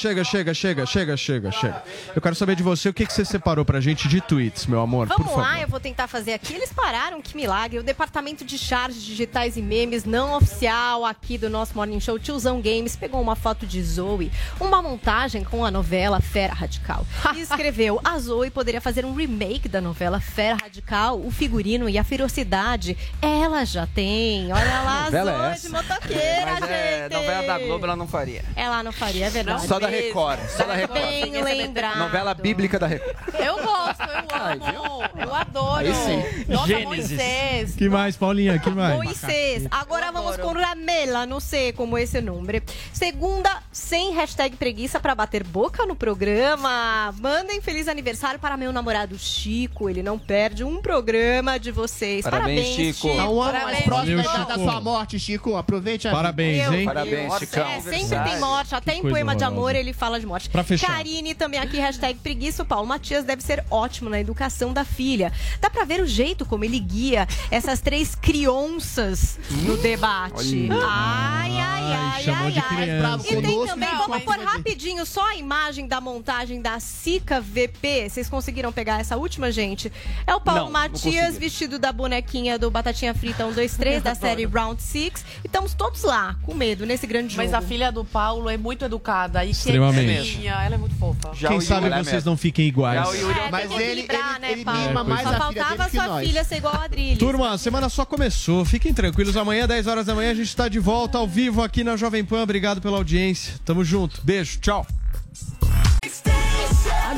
Chega. Eu quero saber de você o que você separou pra gente de tweets, meu amor, por favor. Vamos lá, eu vou tentar fazer aqui. Eles pararam, que milagre. O departamento de charges digitais e memes não oficial aqui do nosso Morning Show, Tiozão Games, pegou uma foto de Zoe, uma montagem com a novela Fera Radical. E escreveu: a Zoe poderia fazer um remake da novela Fera Radical, o figurino e a ferocidade ela já tem. Olha lá, a Zoe de motoqueira, gente. Novela da Globo ela não faria. Ela não faria, é verdade. Só da Record. Bem lembrado. Novela bíblica da Record. Eu gosto, eu amo. Eu adoro. Aí sim. Nossa, Gênesis. Moisés. Que mais, Paulinha? Que mais? Moisés. Agora vamos com Ramela, não sei como é esse nome. Segunda, sem hashtag preguiça pra bater boca no programa. Mandem feliz aniversário para meu namorado Chico. Ele não perde um programa de vocês. Parabéns, Chico. Tá um ano mais próximo da sua morte, Chico. Aproveite a vida. Parabéns, hein? Parabéns, Chicão. Sempre tem morte. Até em poema de amor ele fala de morte. Pra fechar. Karine também aqui, hashtag preguiça. O Paulo Matias deve ser ótimo na educação da filha. Dá pra ver o jeito como ele guia essas 3 crianças no debate. Ai. Chamou de criança. E tem também, vamos pôr rapidinho só a imagem da montagem da Sica VP. Vocês conseguiram pegar essa última, gente? É o Paulo Matias vestido da bonequinha do Batatinha Frita 1, 2, 3 da série Round 6. E estamos todos lá, com medo, nesse grande jogo. Mas a filha do Paulo é muito educada. E extremamente. Ela é muito fofa. Quem sabe vocês não fiquem iguais. Mas ele mima mais Só a filha faltava dele que sua nós. filha ser igual a Adriles. Turma, a semana só começou. Fiquem tranquilos. Amanhã, 10 horas da manhã, a gente está de volta ao vivo aqui na Jovem Pan. Obrigado pela audiência. Tamo junto. Beijo. Tchau.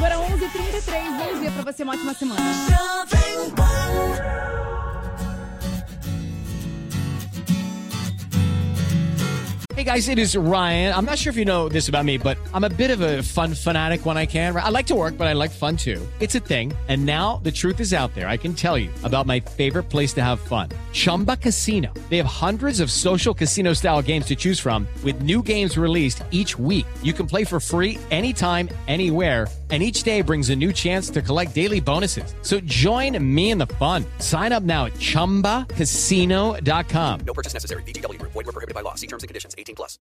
Agora 11h33, bom dia pra você, uma ótima semana. Hey guys, it is Ryan. I'm not sure if you know this about me, but I'm a bit of a fun fanatic when I can. I like to work, but I like fun too. It's a thing. And now the truth is out there. I can tell you about my favorite place to have fun. Chumba Casino. They have hundreds of social casino style games to choose from with new games released each week. You can play for free anytime, anywhere. And each day brings a new chance to collect daily bonuses. So join me in the fun. Sign up now at ChumbaCasino.com. No purchase necessary. VGW Group. Void where prohibited by law. See terms and conditions. 18+.